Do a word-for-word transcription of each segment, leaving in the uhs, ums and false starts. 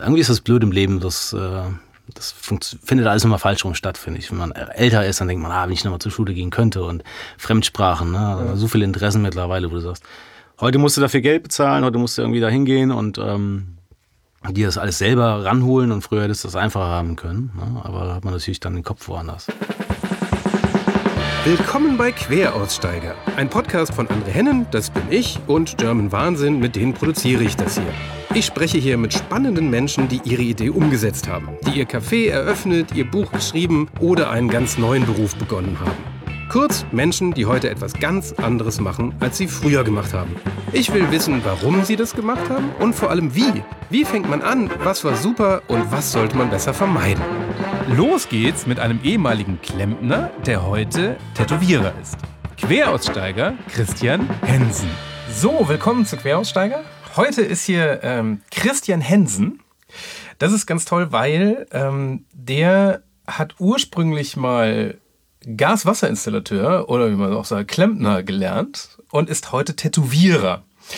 irgendwie ist das blöd im Leben, das, äh, das funkt, findet alles immer falsch rum statt, finde ich. Wenn man älter ist, dann denkt man, ah, wenn ich nochmal zur Schule gehen könnte und Fremdsprachen, ne? Ja. So viele Interessen mittlerweile, wo du sagst, heute musst du dafür Geld bezahlen, heute musst du irgendwie da hingehen und ähm, dir das alles selber ranholen und früher hättest du das einfacher haben können, ne? Aber da hat man natürlich dann den Kopf woanders. Willkommen bei Queraussteiger, ein Podcast von André Hennen, das bin ich, und German Wahnsinn, mit denen produziere ich das hier. Ich spreche hier mit spannenden Menschen, die ihre Idee umgesetzt haben, die ihr Café eröffnet, ihr Buch geschrieben oder einen ganz neuen Beruf begonnen haben. Kurz Menschen, die heute etwas ganz anderes machen, als sie früher gemacht haben. Ich will wissen, warum sie das gemacht haben und vor allem wie. Wie fängt man an, was war super und was sollte man besser vermeiden? Los geht's mit einem ehemaligen Klempner, der heute Tätowierer ist. Queraussteiger Christian Hensen. So, willkommen zu Queraussteiger. Heute ist hier ähm, Christian Hensen. Das ist ganz toll, weil ähm, der hat ursprünglich mal Gas-Wasser-Installateur oder wie man auch sagt, Klempner gelernt und ist heute Tätowierer.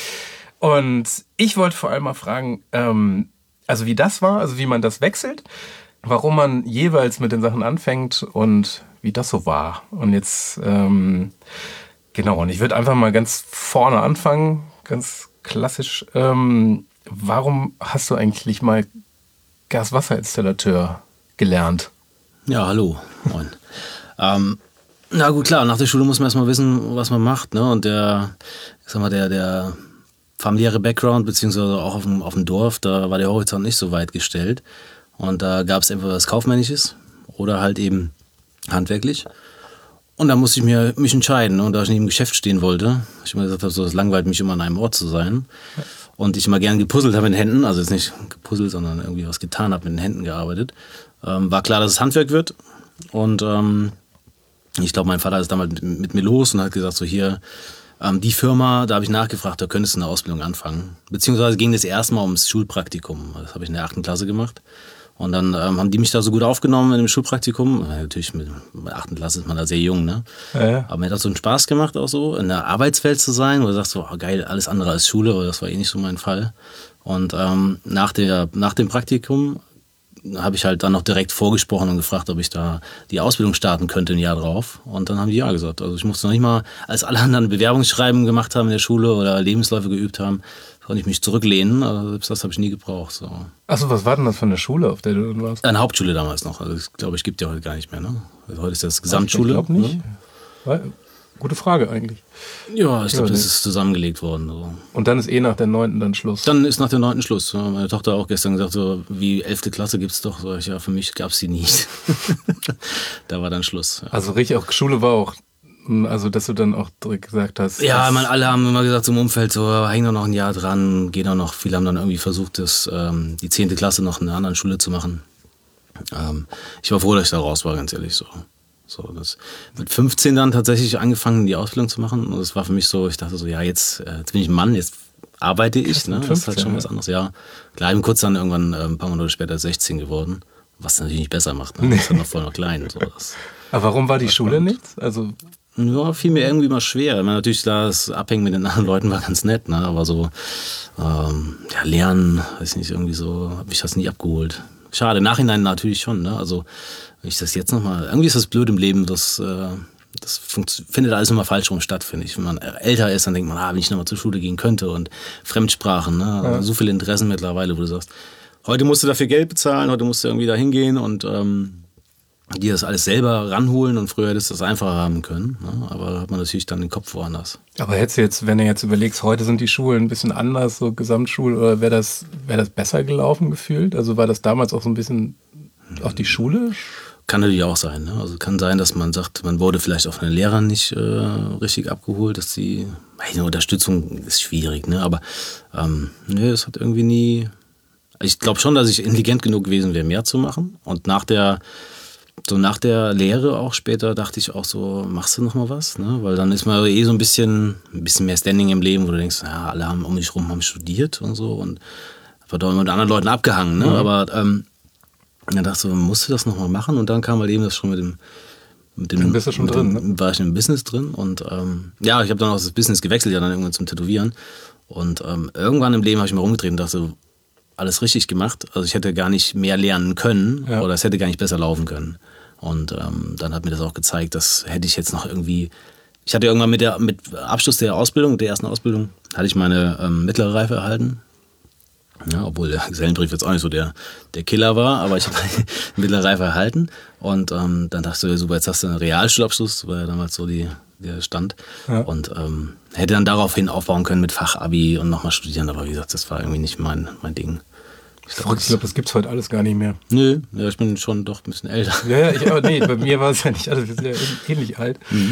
Und ich wollte vor allem mal fragen, ähm, also wie das war, also wie man das wechselt, warum man jeweils mit den Sachen anfängt und wie das so war. Und jetzt, ähm, genau, und ich würde einfach mal ganz vorne anfangen, ganz klassisch. Ähm, warum hast du eigentlich mal Gas-Wasser-Installateur gelernt? Ja, hallo, moin. ähm, na gut, klar, nach der Schule muss man erstmal wissen, was man macht, ne? Und der, ich sag mal, der, der familiäre Background, beziehungsweise auch auf dem, auf dem Dorf, da war der Horizont nicht so weit gestellt. Und da gab es entweder was Kaufmännisches oder halt eben handwerklich. Und da musste ich mir, mich entscheiden. Und da ich nicht im Geschäft stehen wollte, ich immer gesagt habe, so, es langweilt mich immer an einem Ort zu sein. Und ich immer gern gepuzzelt habe mit den Händen, also jetzt nicht gepuzzelt, sondern irgendwie was getan habe, mit den Händen gearbeitet. Ähm, war klar, dass es Handwerk wird. Und ähm, ich glaube, mein Vater ist damals mit, mit mir los und hat gesagt, so hier, ähm, die Firma, da habe ich nachgefragt, da könntest du eine Ausbildung anfangen. Beziehungsweise ging das erstmal ums Schulpraktikum. Das habe ich in der achten Klasse gemacht. Und dann ähm, haben die mich da so gut aufgenommen in dem Schulpraktikum. Ja, natürlich, mit der achten Klasse ist man da sehr jung, ne? Ja, ja. Aber mir hat das so einen Spaß gemacht, auch so in der Arbeitswelt zu sein, wo du sagst, so, oh, geil, alles andere als Schule, aber das war eh nicht so mein Fall. Und ähm, nach, der, nach dem Praktikum habe ich halt dann noch direkt vorgesprochen und gefragt, ob ich da die Ausbildung starten könnte ein Jahr drauf. Und dann haben die ja gesagt. Also ich musste noch nicht mal, als alle anderen Bewerbungsschreiben gemacht haben in der Schule oder Lebensläufe geübt haben, konnte ich mich zurücklehnen. Also selbst das habe ich nie gebraucht. So. Achso, was war denn das für eine Schule, auf der du warst? Eine Hauptschule damals noch. Also ich glaube, ich gibt ja heute gar nicht mehr. Ne? Also heute ist das Gesamtschule. Ich glaube nicht. Ne? Gute Frage eigentlich. Ja, ich glaube, das ist zusammengelegt worden. So. Und dann ist eh nach der neunten dann Schluss? Dann ist nach der neunten Schluss. Meine Tochter hat auch gestern gesagt, so wie elfte Klasse gibt es doch. So, ja, für mich gab es die nicht. Da war dann Schluss. Ja. Also richtig, auch Schule war auch, also dass du dann auch direkt gesagt hast. Ja, man, alle haben immer gesagt, so im Umfeld, so häng doch noch ein Jahr dran, geh doch noch. Viele haben dann irgendwie versucht, das, ähm, die zehnte Klasse noch in einer anderen Schule zu machen. Ähm, ich war froh, dass ich da raus war, ganz ehrlich so. So, das mit fünfzehn dann tatsächlich angefangen, die Ausbildung zu machen. Und das war für mich so, ich dachte so, ja, jetzt, jetzt bin ich ein Mann, jetzt arbeite ich. Ne? Das ist halt schon was anderes. Ja, klar, ich bin kurz dann irgendwann äh, ein paar Monate später sechzehn geworden, was natürlich nicht besser macht. Ne? Das ist dann noch voll noch klein. So, das, aber warum war die Schule nichts? Also ja, fiel mir irgendwie mal schwer. Ich meine, natürlich, das Abhängen mit den anderen Leuten war ganz nett, ne? Aber so, ähm, ja, Lernen, weiß nicht, irgendwie so, habe ich das nie abgeholt. Schade, im Nachhinein natürlich schon, ne? Also, wenn ich das jetzt nochmal, irgendwie ist das blöd im Leben, das, äh, das funkt, findet alles immer falsch rum statt, finde ich. Wenn man älter ist, dann denkt man, ah, wenn ich nochmal zur Schule gehen könnte und Fremdsprachen, ne? Ja. So viele Interessen mittlerweile, wo du sagst, heute musst du dafür Geld bezahlen, heute musst du irgendwie da hingehen und ähm, dir das alles selber ranholen und früher hättest du das einfacher haben können, ne? Aber da hat man natürlich dann den Kopf woanders. Aber hättest du jetzt, wenn du jetzt überlegst, heute sind die Schulen ein bisschen anders, so Gesamtschule, oder wäre das, wär das besser gelaufen gefühlt? Also war das damals auch so ein bisschen auch die Schule? Kann natürlich auch sein, ne? Also kann sein, dass man sagt, man wurde vielleicht auch von den Lehrern nicht äh, richtig abgeholt, dass die, eine Unterstützung ist schwierig, ne? Aber ähm, ne, es hat irgendwie nie, ich glaube schon, dass ich intelligent genug gewesen wäre, mehr zu machen. Und nach der So nach der Lehre auch später dachte ich auch so, machst du noch mal was? Ne? Weil dann ist man eh so ein bisschen, ein bisschen mehr Standing im Leben, wo du denkst, ja, alle haben um dich rum haben studiert und so und war da mit anderen Leuten abgehangen. Ne? Mhm. Aber ähm, dann dachte ich so, musst du das noch mal machen? Und dann kam halt eben das schon mit dem, mit dem, dann bist du schon drin, dem, ne? War ich im Business drin und ähm, ja, ich habe dann auch das Business gewechselt, ja dann irgendwann zum Tätowieren und ähm, irgendwann im Leben habe ich mal rumgedreht und dachte so, alles richtig gemacht. Also ich hätte gar nicht mehr lernen können Ja. oder es hätte gar nicht besser laufen können. Und ähm, dann hat mir das auch gezeigt, dass hätte ich jetzt noch irgendwie, ich hatte irgendwann mit der mit Abschluss der Ausbildung, der ersten Ausbildung, hatte ich meine ähm, mittlere Reife erhalten. Ja, obwohl der Gesellenbrief jetzt auch nicht so der, der Killer war, aber ich habe eine mittlere Reife erhalten. Und ähm, dann dachte ich, so, super, jetzt hast du einen Realschulabschluss, war ja damals so die, der Stand. Ja. Und ähm, hätte dann daraufhin aufbauen können mit Fachabi und nochmal studieren. Aber wie gesagt, das war irgendwie nicht mein, mein Ding. Ich Verrückt, ich glaube, das gibt es heute alles gar nicht mehr. Nö, ja, ich bin schon doch ein bisschen älter. Ja, ja, ich, aber nee, bei mir war es ja nicht alles, wir sind ja ähnlich alt. Mhm.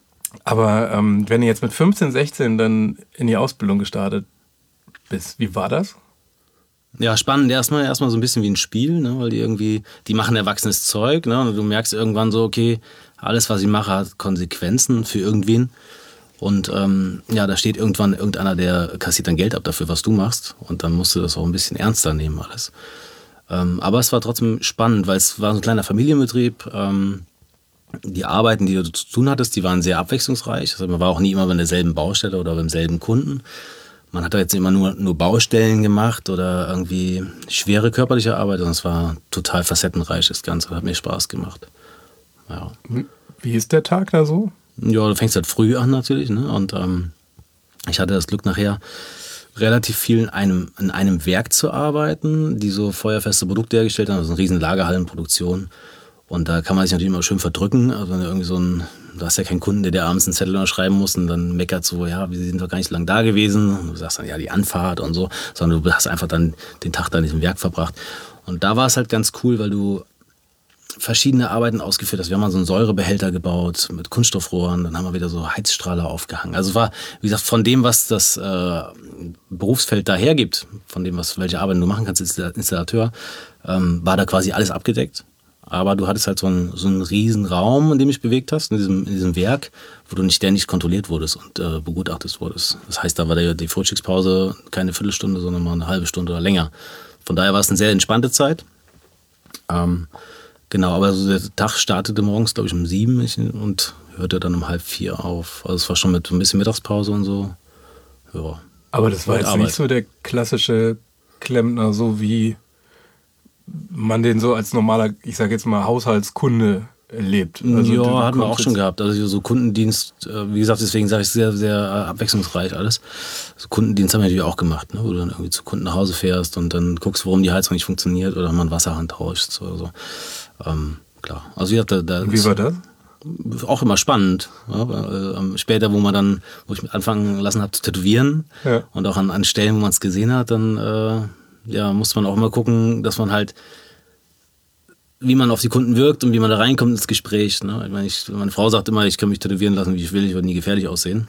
Aber ähm, wenn du jetzt mit fünfzehn, sechzehn dann in die Ausbildung gestartet bist, wie war das? Ja, spannend. Erstmal erstmal so ein bisschen wie ein Spiel, ne? Weil die irgendwie, die machen erwachsenes Zeug, ne? Und du merkst irgendwann so, okay, alles, was ich mache, hat Konsequenzen für irgendwen. Und ähm, ja, da steht irgendwann irgendeiner, der kassiert dann Geld ab dafür, was du machst. Und dann musst du das auch ein bisschen ernster nehmen alles. Ähm, aber es war trotzdem spannend, weil es war so ein kleiner Familienbetrieb. Ähm, die Arbeiten, die du zu tun hattest, die waren sehr abwechslungsreich. Also man war auch nie immer bei derselben Baustelle oder beim selben Kunden. Man hat da jetzt immer nur, nur Baustellen gemacht oder irgendwie schwere körperliche Arbeit, sondern es war total facettenreich, das Ganze. Hat mir Spaß gemacht. Ja. Wie ist der Tag da so? Ja, du fängst halt früh an natürlich, ne? Und ähm, ich hatte das Glück nachher relativ viel in einem, in einem Werk zu arbeiten, die so feuerfeste Produkte hergestellt haben, also eine riesen Lagerhallenproduktion. Und da kann man sich natürlich immer schön verdrücken. Also wenn du irgendwie so ein, du hast ja keinen Kunden, der dir abends einen Zettel unterschreiben muss und dann meckert so, ja, wir sind doch gar nicht so lange da gewesen. Und du sagst dann, ja, die Anfahrt und so, sondern du hast einfach dann den Tag da in diesem Werk verbracht. Und da war es halt ganz cool, weil du verschiedene Arbeiten ausgeführt hast. Wir haben mal so einen Säurebehälter gebaut mit Kunststoffrohren, dann haben wir wieder so Heizstrahler aufgehangen. Also es war, wie gesagt, von dem, was das äh, Berufsfeld da hergibt, von dem, was welche Arbeiten du machen kannst als Installateur, ähm, war da quasi alles abgedeckt. Aber du hattest halt so einen, so einen riesen Raum, in dem du dich bewegt hast, in diesem, in diesem Werk, wo du nicht ständig kontrolliert wurdest und äh, begutachtet wurdest. Das heißt, da war die, die Frühstückspause keine Viertelstunde, sondern mal eine halbe Stunde oder länger. Von daher war es eine sehr entspannte Zeit. Ähm, genau, aber so der Tag startete morgens, glaube ich, um sieben und hörte dann um halb vier auf. Also es war schon mit so ein bisschen Mittagspause und so. Ja. Aber das war jetzt Arbeit. nicht so der klassische Klempner, so wie man den so als normaler, ich sage jetzt mal, Haushaltskunde erlebt. Also ja, du hatten wir auch kommst schon jetzt- gehabt. Also so Kundendienst, äh, wie gesagt, deswegen sage ich sehr, sehr äh, abwechslungsreich alles. Also Kundendienst haben wir natürlich auch gemacht, ne? Wo du dann irgendwie zu Kunden nach Hause fährst und dann guckst, warum die Heizung nicht funktioniert oder mal einen Wasserhahn tauscht oder so. Ähm, klar. Also wie, da, da Wie war das? auch immer spannend. Ja? Weil, ähm, später, wo man dann, wo ich anfangen lassen habe zu tätowieren Ja. und auch an, an Stellen, wo man es gesehen hat, dann äh, ja, muss man auch immer gucken, dass man halt, wie man auf die Kunden wirkt und wie man da reinkommt ins Gespräch. Ne? Ich meine, ich, meine Frau sagt immer, ich kann mich tätowieren lassen, wie ich will, ich werde nie gefährlich aussehen.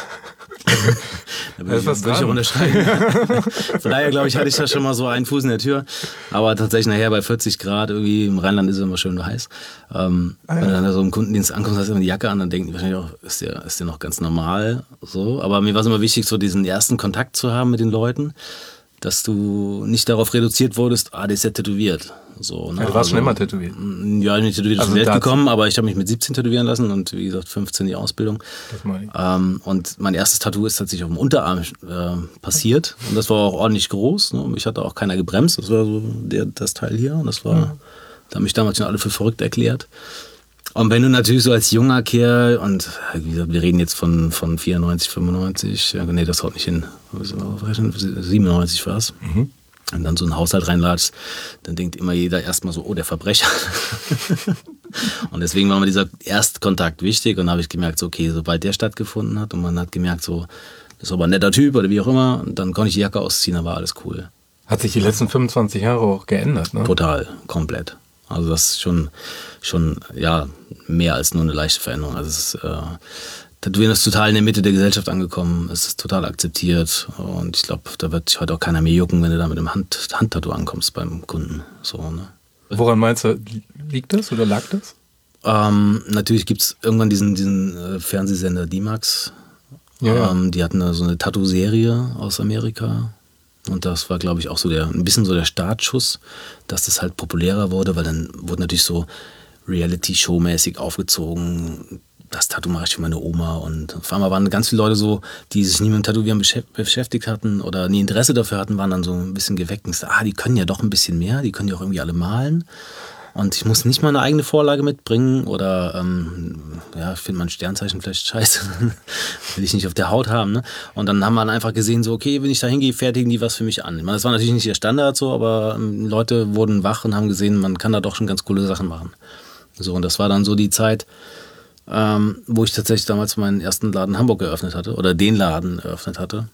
Da Da würde ist ich, was würde ich auch dran. unterschreiben. Von daher, glaube ich, hatte ich da schon mal so einen Fuß in der Tür. Aber tatsächlich nachher bei vierzig Grad, irgendwie im Rheinland ist es immer schön heiß. Ähm, Ah, ja. Wenn du dann da so im Kundendienst ankommst, hast du immer die Jacke an, dann denken die wahrscheinlich auch, ist der, ist der noch ganz normal. So. Aber mir war es immer wichtig, so diesen ersten Kontakt zu haben mit den Leuten, dass du nicht darauf reduziert wurdest, ah, der ist ja tätowiert. So, ne? Ja, du warst schon immer tätowiert. Ja, ich bin nicht tätowiert Also zur Welt dazu- gekommen, aber ich habe mich mit siebzehn tätowieren lassen und wie gesagt fünfzehn die Ausbildung. Das meine ich. Ähm, und mein erstes Tattoo ist tatsächlich auf dem Unterarm äh, passiert. Und das war auch ordentlich groß. Ne? Mich hat da auch keiner gebremst. Das war so der, das Teil hier. Und das war, da haben mich damals schon alle für verrückt erklärt. Und wenn du natürlich so als junger Kerl, und wie gesagt, wir reden jetzt von, von vierundneunzig, fünfundneunzig, ja, nee, das haut nicht hin. siebenundneunzig war es. Mhm. Und dann so einen Haushalt reinlatschst, dann denkt immer jeder erstmal so, oh, der Verbrecher. Und deswegen war mir dieser Erstkontakt wichtig und da habe ich gemerkt, so, okay, sobald der stattgefunden hat und man hat gemerkt, so, das ist aber ein netter Typ oder wie auch immer, dann konnte ich die Jacke ausziehen, dann war alles cool. Hat sich die letzten fünfundzwanzig Jahre auch geändert, ne? Total, komplett. Also das ist schon, schon ja, mehr als nur eine leichte Veränderung. Also es ist, äh, Tätowieren ist total in der Mitte der Gesellschaft angekommen, es ist total akzeptiert und ich glaube, da wird dich heute auch keiner mehr jucken, wenn du da mit einem Hand, Handtattoo ankommst beim Kunden. So, ne? Woran meinst du, liegt das oder lag das? Ähm, natürlich gibt es irgendwann diesen, diesen äh, Fernsehsender D-Max. Ja, ja. Ähm, die hatten eine, so eine Tattoo-Serie aus Amerika. Und das war, glaube ich, auch so der, ein bisschen so der Startschuss, dass das halt populärer wurde, weil dann wurde natürlich so Reality-Show-mäßig aufgezogen. Das Tattoo mache ich für meine Oma. Und auf einmal waren ganz viele Leute so, die sich nie mit dem Tätowieren beschäftigt hatten oder nie Interesse dafür hatten, waren dann so ein bisschen geweckt und gesagt, ah, die können ja doch ein bisschen mehr, die können ja auch irgendwie alle malen. Und ich muss nicht mal eine eigene Vorlage mitbringen oder, ähm, ja, ich finde mein Sternzeichen vielleicht scheiße, will ich nicht auf der Haut haben. Ne? Und dann haben wir dann einfach gesehen, so, okay, wenn ich da hingehe, fertigen die was für mich an. Ich meine, das war natürlich nicht der Standard so, aber ähm, Leute wurden wach und haben gesehen, man kann da doch schon ganz coole Sachen machen. So, und das war dann so die Zeit, ähm, wo ich tatsächlich damals meinen ersten Laden in Hamburg eröffnet hatte oder den Laden eröffnet hatte.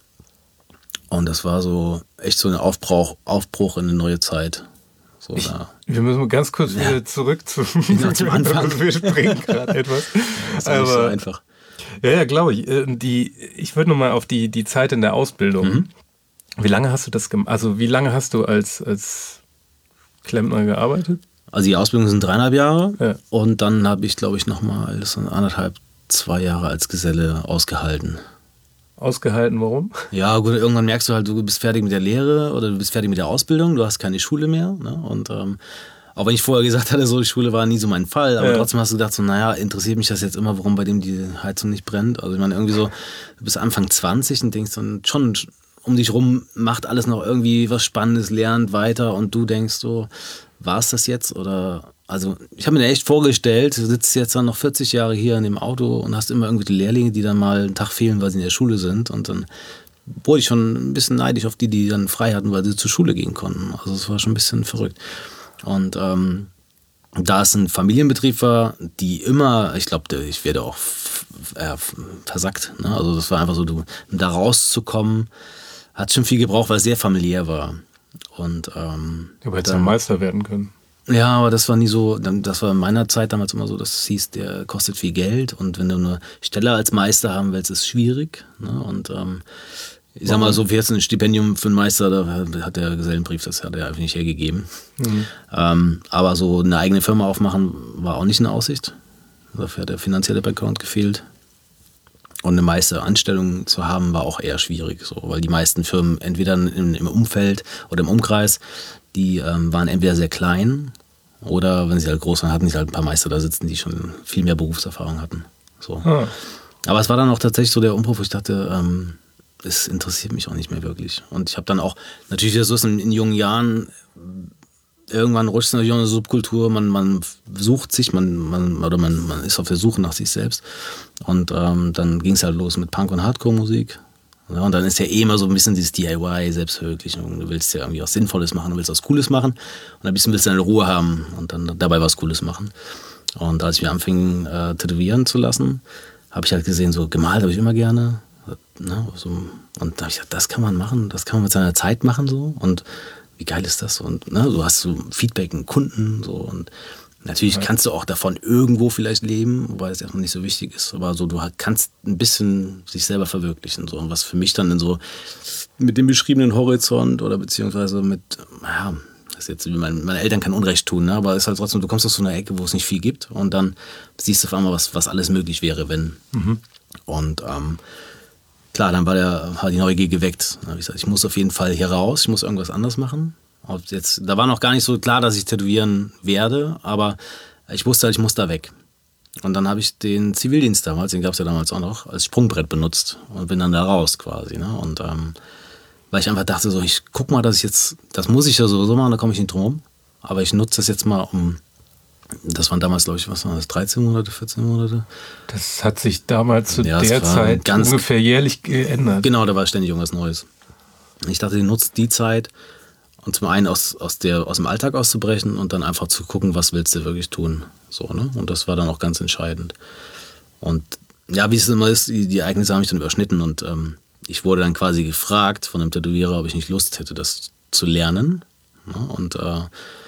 Und das war so echt so ein Aufbruch, Aufbruch in eine neue Zeit. So, ich, da. Wir müssen mal ganz kurz ja. wieder zurück zu, genau, zum Anfang. Wir springen gerade etwas. Das ist aber, nicht so einfach. Ja, ja, glaube ich. Die, ich würde nochmal auf die, die Zeit in der Ausbildung. Mhm. Wie lange hast du das gemacht? Also wie lange hast du als, als Klempner gearbeitet? Also die Ausbildung sind dreieinhalb Jahre ja. und dann habe ich, glaube ich, nochmal so anderthalb, zwei Jahre als Geselle ausgehalten. Ausgehalten, warum? Ja, gut, irgendwann merkst du halt, du bist fertig mit der Lehre oder du bist fertig mit der Ausbildung, du hast keine Schule mehr. Ne? Und ähm, auch wenn ich vorher gesagt hatte, so die Schule war nie so mein Fall, aber ja. trotzdem hast du gedacht, so, naja, interessiert mich das jetzt immer, warum bei dem die Heizung nicht brennt? Also ich meine, irgendwie so, du bist Anfang zwanzig und denkst dann schon, um dich rum macht alles noch irgendwie was Spannendes, lernt weiter und du denkst so, war es das jetzt oder... Also ich habe mir echt vorgestellt, du sitzt jetzt dann noch vierzig Jahre hier in dem Auto und hast immer irgendwelche Lehrlinge, die dann mal einen Tag fehlen, weil sie in der Schule sind. Und dann wurde ich schon ein bisschen neidisch auf die, die dann frei hatten, weil sie zur Schule gehen konnten. Also es war schon ein bisschen verrückt. Und ähm, da es ein Familienbetrieb war, die immer, ich glaube, ich werde auch äh, versackt. Ne? Also das war einfach so, um da rauszukommen, hat schon viel gebraucht, weil es sehr familiär war. Und ähm, du hättest ja Meister werden können. Ja, aber das war nie so, das war in meiner Zeit damals immer so, dass es hieß, der kostet viel Geld und wenn du eine Stelle als Meister haben willst, ist es schwierig. Ne? Und ähm, ich sag mal so, für jetzt ein Stipendium für einen Meister, da hat der Gesellenbrief, das hat er einfach nicht hergegeben. Mhm. Ähm, aber so eine eigene Firma aufmachen war auch nicht in Aussicht. Dafür hat der finanzielle Background gefehlt. Und eine Meisteranstellung zu haben, war auch eher schwierig, so, weil die meisten Firmen entweder im, im Umfeld oder im Umkreis, die ähm, waren entweder sehr klein oder wenn sie halt groß waren, hatten sie halt ein paar Meister da sitzen, die schon viel mehr Berufserfahrung hatten. So. Hm. Aber es war dann auch tatsächlich so der Umbruch, wo ich dachte, ähm, es interessiert mich auch nicht mehr wirklich. Und ich habe dann auch, natürlich so ist in, in jungen Jahren, irgendwann rutscht es natürlich auch eine Subkultur, man, man sucht sich, man, man, oder man, man ist auf der Suche nach sich selbst. Und ähm, dann ging es halt los mit Punk- und Hardcore-Musik. Ja, und dann ist ja eh immer so ein bisschen dieses D I Y, Selbstverwirklichung. Du willst ja irgendwie was Sinnvolles machen, du willst was Cooles machen. Und ein bisschen willst du deine Ruhe haben und dann dabei was Cooles machen. Und als ich mir anfing, äh, tätowieren zu lassen, habe ich halt gesehen, so gemalt habe ich immer gerne. Ne, so, und da habe ich gedacht, das kann man machen, das kann man mit seiner Zeit machen. So. Und wie geil ist das? Und ne, du hast so Feedback und Kunden. So, und natürlich ja. kannst du auch davon irgendwo vielleicht leben, wobei das erstmal nicht so wichtig ist. Aber so, du kannst ein bisschen sich selber verwirklichen. So. Und was für mich dann in so mit dem beschriebenen Horizont oder beziehungsweise mit, naja, das ist jetzt, meine, meine Eltern kann Unrecht tun, ne? Aber es ist halt trotzdem, du kommst aus so einer Ecke, wo es nicht viel gibt und dann siehst du auf einmal, was, was alles möglich wäre, wenn. Mhm. Und ähm, klar, dann war, der, war die Neugier geweckt. Dann habe ich gesagt, ich muss auf jeden Fall hier raus, ich muss irgendwas anderes machen. Ob jetzt, da war noch gar nicht so klar, dass ich tätowieren werde, aber ich wusste halt, ich muss da weg. Und dann habe ich den Zivildienst damals, den gab es ja damals auch noch, als Sprungbrett benutzt und bin dann da raus quasi. Ne? Und ähm, weil ich einfach dachte, so, ich guck mal, dass ich jetzt, das muss ich ja sowieso machen, da komme ich nicht drum rum. Aber ich nutze das jetzt mal, um, das waren damals, glaube ich, was waren das, dreizehn Monate, vierzehn Monate? Das hat sich damals zu ja, der Zeit ganz ungefähr jährlich geändert. Genau, da war ständig irgendwas Neues. Ich dachte, ich nutze die Zeit, und zum einen aus, aus, der, aus dem Alltag auszubrechen und dann einfach zu gucken, was willst du wirklich tun. So, ne? Und das war dann auch ganz entscheidend. Und ja, wie es immer ist, die, die Ereignisse haben mich dann überschnitten und ähm, ich wurde dann quasi gefragt von einem Tätowierer, ob ich nicht Lust hätte, das zu lernen. Ja, und äh,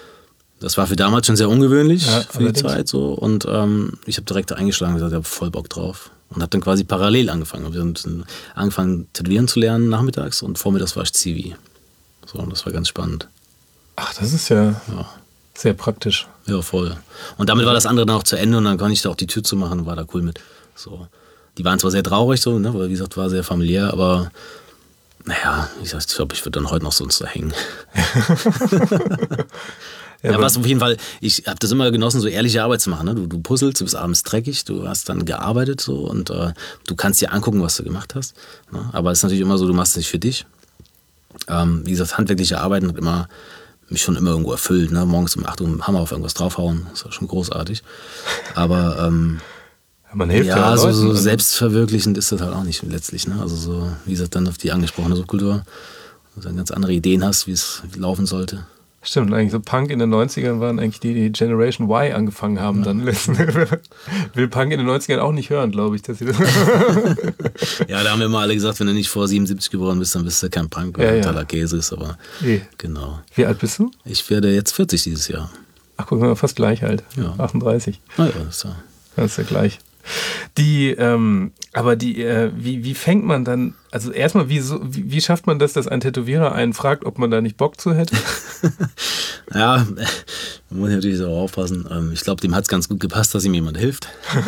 das war für damals schon sehr ungewöhnlich, ja, für die Zeit. So. Und ähm, ich habe direkt eingeschlagen und gesagt, ich habe voll Bock drauf. Und habe dann quasi parallel angefangen. Wir haben angefangen, tätowieren zu lernen nachmittags und vormittags war ich Zivi. So, und das war ganz spannend. Ach, das ist ja, ja sehr praktisch. Ja, voll. Und damit war das andere dann auch zu Ende und dann konnte ich da auch die Tür zu machen und war da cool mit. So. Die waren zwar sehr traurig, so, ne, weil wie gesagt, war sehr familiär, aber naja, ich glaube, ich würde dann heute noch sonst da hängen. Ja, was auf jeden Fall, ich habe das immer genossen, so ehrliche Arbeit zu machen. Ne? Du, du puzzelst, du bist abends dreckig, du hast dann gearbeitet so und äh, du kannst dir angucken, was du gemacht hast. Ne? Aber es ist natürlich immer so, du machst es nicht für dich. Ähm, wie gesagt, handwerkliche Arbeiten hat immer, mich schon immer irgendwo erfüllt. Ne? Morgens um acht Uhr mit dem Hammer auf irgendwas draufhauen, das ist schon großartig. Aber ähm, man hilft ja, ja so, Leuten, so also. selbstverwirklichend ist das halt auch nicht letztlich. Ne? Also so, wie gesagt, dann auf die angesprochene Subkultur, wo du dann ganz andere Ideen hast, wie es laufen sollte. Stimmt, eigentlich so Punk in den neunzigern waren eigentlich die, die Generation Y angefangen haben. Dann will Punk in den neunzigern auch nicht hören, glaube ich. Dass sie das ja, da haben wir immer alle gesagt, wenn du nicht vor siebenundsiebzig geboren bist, dann bist du kein Punk, weil ja, ja. totaler Käse ist. Aber nee. Genau. Wie alt bist du? Ich werde jetzt vierzig dieses Jahr. Ach, guck mal, fast gleich alt. Ja. achtunddreißig. Na ja, das ist ja. Das ist ja gleich. Die, ähm, aber die, äh, wie, wie fängt man dann, also erstmal, wie, so, wie, wie schafft man das, dass ein Tätowierer einen fragt, ob man da nicht Bock zu hätte? Ja, man muss natürlich auch aufpassen. Ich glaube, dem hat es ganz gut gepasst, dass ihm jemand hilft.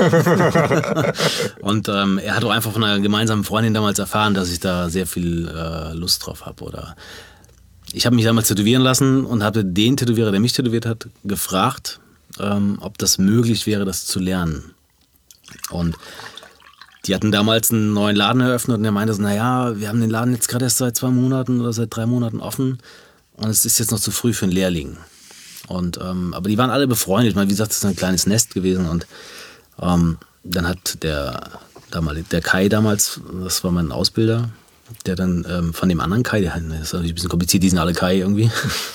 Und ähm, er hat auch einfach von einer gemeinsamen Freundin damals erfahren, dass ich da sehr viel äh, Lust drauf habe. Oder ich habe mich damals tätowieren lassen und habe den Tätowierer, der mich tätowiert hat, gefragt, ähm, ob das möglich wäre, das zu lernen. Und die hatten damals einen neuen Laden eröffnet und er meinte so, naja, wir haben den Laden jetzt gerade erst seit zwei Monaten oder seit drei Monaten offen und es ist jetzt noch zu früh für einen Lehrling. Und, ähm, aber die waren alle befreundet. Ich meine, wie gesagt, das ist ein kleines Nest gewesen und ähm, dann hat der, damals, der Kai damals, das war mein Ausbilder, der dann ähm, von dem anderen Kai, der, das ist natürlich ein bisschen kompliziert, die sind alle Kai irgendwie,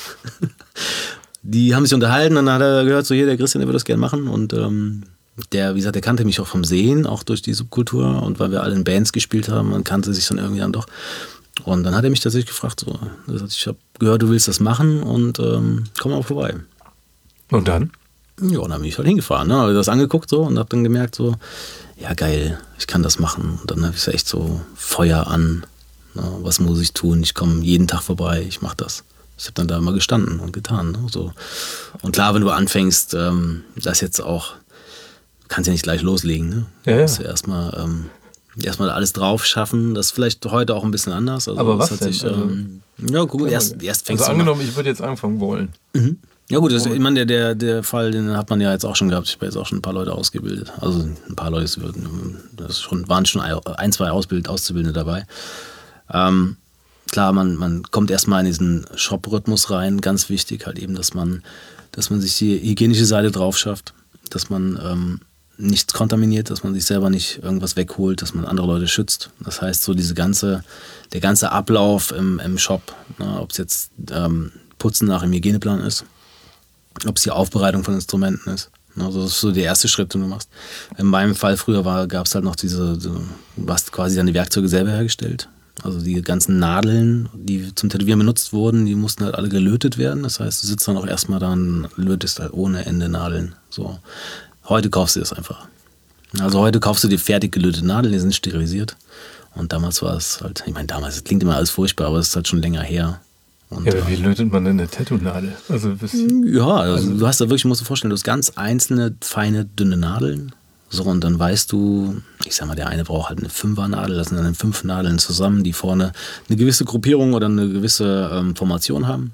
die haben sich unterhalten und dann hat er gehört, so hier, der Christian, der würde das gerne machen und ähm, der, wie gesagt, der kannte mich auch vom Sehen, auch durch die Subkultur und weil wir alle in Bands gespielt haben, man kannte sich dann irgendwie dann doch. Und dann hat er mich tatsächlich gefragt, so, ich habe gehört, du willst das machen und ähm, komm mal vorbei. Und dann? Ja, und dann bin ich halt hingefahren, ne? Habe das angeguckt so und habe dann gemerkt so, ja geil, ich kann das machen. Und dann habe ich so echt so Feuer an, ne? Was muss ich tun? Ich komme jeden Tag vorbei, ich mache das. Ich habe dann da immer gestanden und getan. Ne? So. Und klar, wenn du anfängst, ähm, das jetzt auch, kannst ja nicht gleich loslegen. Ne? Ja, ja. Du musst ja erstmal ähm, erstmal alles drauf schaffen. Das ist vielleicht heute auch ein bisschen anders. Also, aber was hat denn? sich, Also, ähm, ja, gut, erst, erst fängst also du angenommen, ich würde jetzt anfangen wollen. Mhm. Ja gut, das, ich meine, der, der, der Fall, den hat man ja jetzt auch schon gehabt. Ich habe jetzt auch schon ein paar Leute ausgebildet. Also ein paar Leute, das schon, waren schon ein, zwei Ausbild, Auszubildende dabei. Ähm, klar, man, man kommt erstmal in diesen Shop-Rhythmus rein. Ganz wichtig halt eben, dass man, dass man sich die hygienische Seite drauf schafft, dass man ähm, nichts kontaminiert, dass man sich selber nicht irgendwas wegholt, dass man andere Leute schützt. Das heißt, so diese ganze, der ganze Ablauf im, im Shop, ne, ob es jetzt ähm, Putzen nach dem Hygieneplan ist, ob es die Aufbereitung von Instrumenten ist. Also das ist so der erste Schritt, den du machst. In meinem Fall früher gab es halt noch diese, so, du hast quasi deine Werkzeuge selber hergestellt. Also die ganzen Nadeln, die zum Tätowieren benutzt wurden, die mussten halt alle gelötet werden. Das heißt, du sitzt dann auch erstmal da und lötest halt ohne Ende Nadeln. So. Heute kaufst du das einfach. Also heute kaufst du dir fertig gelötete Nadeln, die sind sterilisiert. Und damals war es halt, ich meine damals, das klingt immer alles furchtbar, aber es ist halt schon länger her. Und, ja, aber wie lötet man denn eine Tattoo-Nadel? Also, ja, also du hast da wirklich, musst du dir vorstellen, du hast ganz einzelne, feine, dünne Nadeln. So, und dann weißt du, ich sag mal, der eine braucht halt eine Fünfernadel, das sind dann fünf Nadeln zusammen, die vorne eine gewisse Gruppierung oder eine gewisse ähm, Formation haben.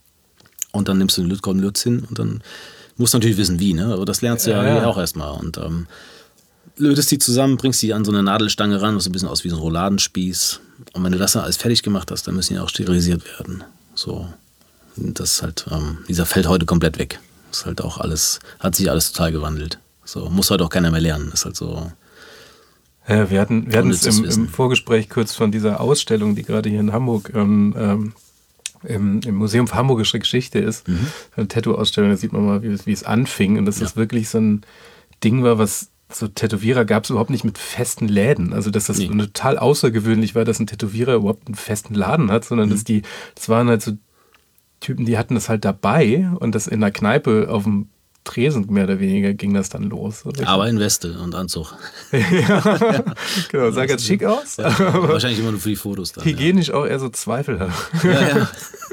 Und dann nimmst du den Lötkolben, lötst hin und dann musst du natürlich wissen, wie, ne? Aber das lernst du ja, ja, ja. auch erstmal. Und ähm, lötest die zusammen, bringst die an so eine Nadelstange ran, was ein bisschen aus wie so ein Rouladenspieß. Und wenn du das dann alles fertig gemacht hast, dann müssen die auch sterilisiert werden. So, das ist halt, ähm, dieser fällt heute komplett weg. Das ist halt auch alles, hat sich alles total gewandelt. So, muss heute auch keiner mehr lernen. Das ist halt so. Ja, wir hatten, wir hatten es im, im Vorgespräch kurz von dieser Ausstellung, die gerade hier in Hamburg ähm, ähm, im, im Museum für Hamburgische Geschichte ist. Mhm. Eine Tattoo-Ausstellung, da sieht man mal, wie es, wie es anfing. Und dass ja. das wirklich so ein Ding war, was so Tätowierer gab es überhaupt nicht mit festen Läden. Also dass das nee. total außergewöhnlich war, dass ein Tätowierer überhaupt einen festen Laden hat, sondern mhm. dass die, das waren halt so Typen, die hatten das halt dabei und das in der Kneipe auf dem Tresen mehr oder weniger ging das dann los. Oder? Aber in Weste und Anzug. ja, genau, sah ganz schick aus. Ja, wahrscheinlich immer nur für die Fotos dann. Hygienisch ja. auch eher so Zweifel. Ja, ja.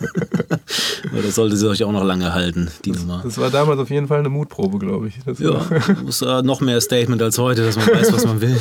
Das sollte sie euch auch noch lange halten, die Nummer. Das war damals auf jeden Fall eine Mutprobe, glaube ich. Das ja, muss uh, noch mehr Statement als heute, dass man weiß, was man will.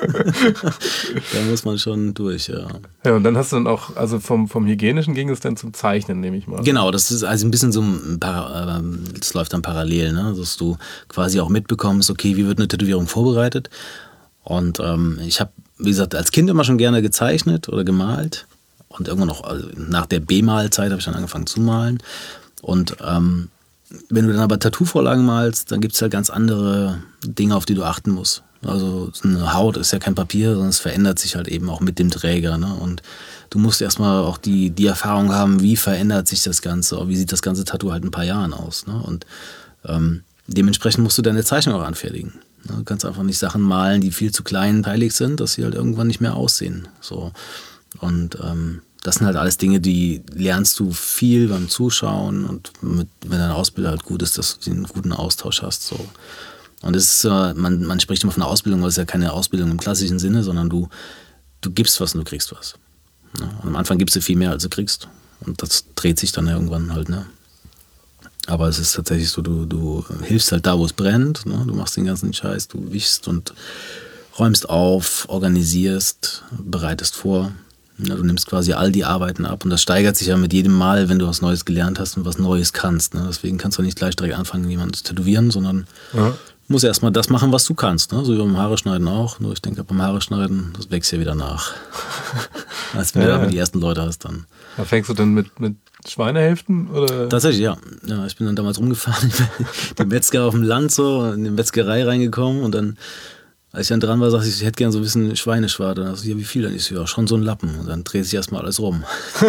Da muss man schon durch, ja. Ja, und dann hast du dann auch, also vom, vom Hygienischen ging es dann zum Zeichnen, nehme ich mal. Genau, das ist also ein bisschen so ein Para, das läuft dann parallel, ne? Dass du quasi auch mitbekommst, okay, wie wird eine Tätowierung vorbereitet? Und ähm, ich habe, wie gesagt, als Kind immer schon gerne gezeichnet oder gemalt. Und irgendwann noch, also nach der B-Malzeit habe ich dann angefangen zu malen. Und ähm, wenn du dann aber Tattoo-Vorlagen malst, dann gibt es halt ganz andere Dinge, auf die du achten musst. Also eine Haut ist ja kein Papier, sondern es verändert sich halt eben auch mit dem Träger. Ne? Und du musst erstmal auch die, die Erfahrung haben, wie verändert sich das Ganze, wie sieht das ganze Tattoo halt in ein paar Jahren aus. Ne? Und ähm, dementsprechend musst du deine Zeichnung auch anfertigen. Ne? Du kannst einfach nicht Sachen malen, die viel zu kleinteilig sind, dass sie halt irgendwann nicht mehr aussehen. So. Und ähm, das sind halt alles Dinge, die lernst du viel beim Zuschauen und mit, wenn dein Ausbilder halt gut ist, dass du einen guten Austausch hast. So. Und es ist, äh, man, man spricht immer von einer Ausbildung, weil es ja keine Ausbildung im klassischen Sinne, sondern du, du gibst was und du kriegst was. Ne? Und am Anfang gibst du viel mehr, als du kriegst. Und das dreht sich dann irgendwann halt. Ne? Aber es ist tatsächlich so, du, du hilfst halt da, wo es brennt. Ne? Du machst den ganzen Scheiß, du wischst und räumst auf, organisierst, bereitest vor. Ja, du nimmst quasi all die Arbeiten ab und das steigert sich ja mit jedem Mal, wenn du was Neues gelernt hast und was Neues kannst. Ne? Deswegen kannst du nicht gleich direkt anfangen, jemanden zu tätowieren, sondern ja. musst erstmal das machen, was du kannst. Ne? So wie beim Haare schneiden auch. Nur ich denke, beim Haare schneiden, das wächst ja wieder nach. Als wenn ja. du die ersten Leute hast dann. Da fängst du dann mit, mit Schweinehälften? Oder? Tatsächlich, ja. ja. Ich bin dann damals rumgefahren, den Metzger auf dem Land so, in die Metzgerei reingekommen und dann als ich dann dran war, sagte ich, ich hätte gerne so ein bisschen Schweineschwarte. Dann dachte ich, ja, wie viel? Dann ist ja schon so ein Lappen. Und dann dreht sich erstmal alles rum.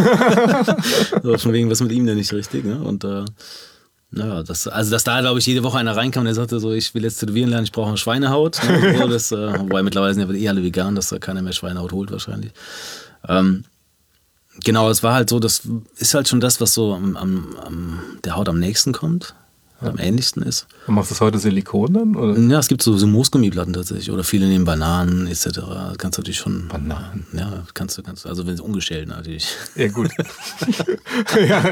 So, von wegen, was mit ihm denn nicht richtig. Ne? Und äh, naja, das, also dass da, glaube ich, jede Woche einer reinkam und der sagte so, ich will jetzt tätowieren lernen, ich brauche eine Schweinehaut. Ne? So, das, äh, wobei mittlerweile sind ja eh alle vegan, dass da keiner mehr Schweinehaut holt wahrscheinlich. Ähm, genau, es war halt so, das ist halt schon das, was so am, am, am der Haut am nächsten kommt. Am ähnlichsten ist. Und machst du das heute Silikon dann? Oder? Ja, es gibt so, so Moosgummiplatten tatsächlich. Oder viele nehmen Bananen et cetera. Kannst du natürlich schon. Bananen? Ja, kannst du, kannst du. Also wenn es ungeschält natürlich. Ja, gut. ja.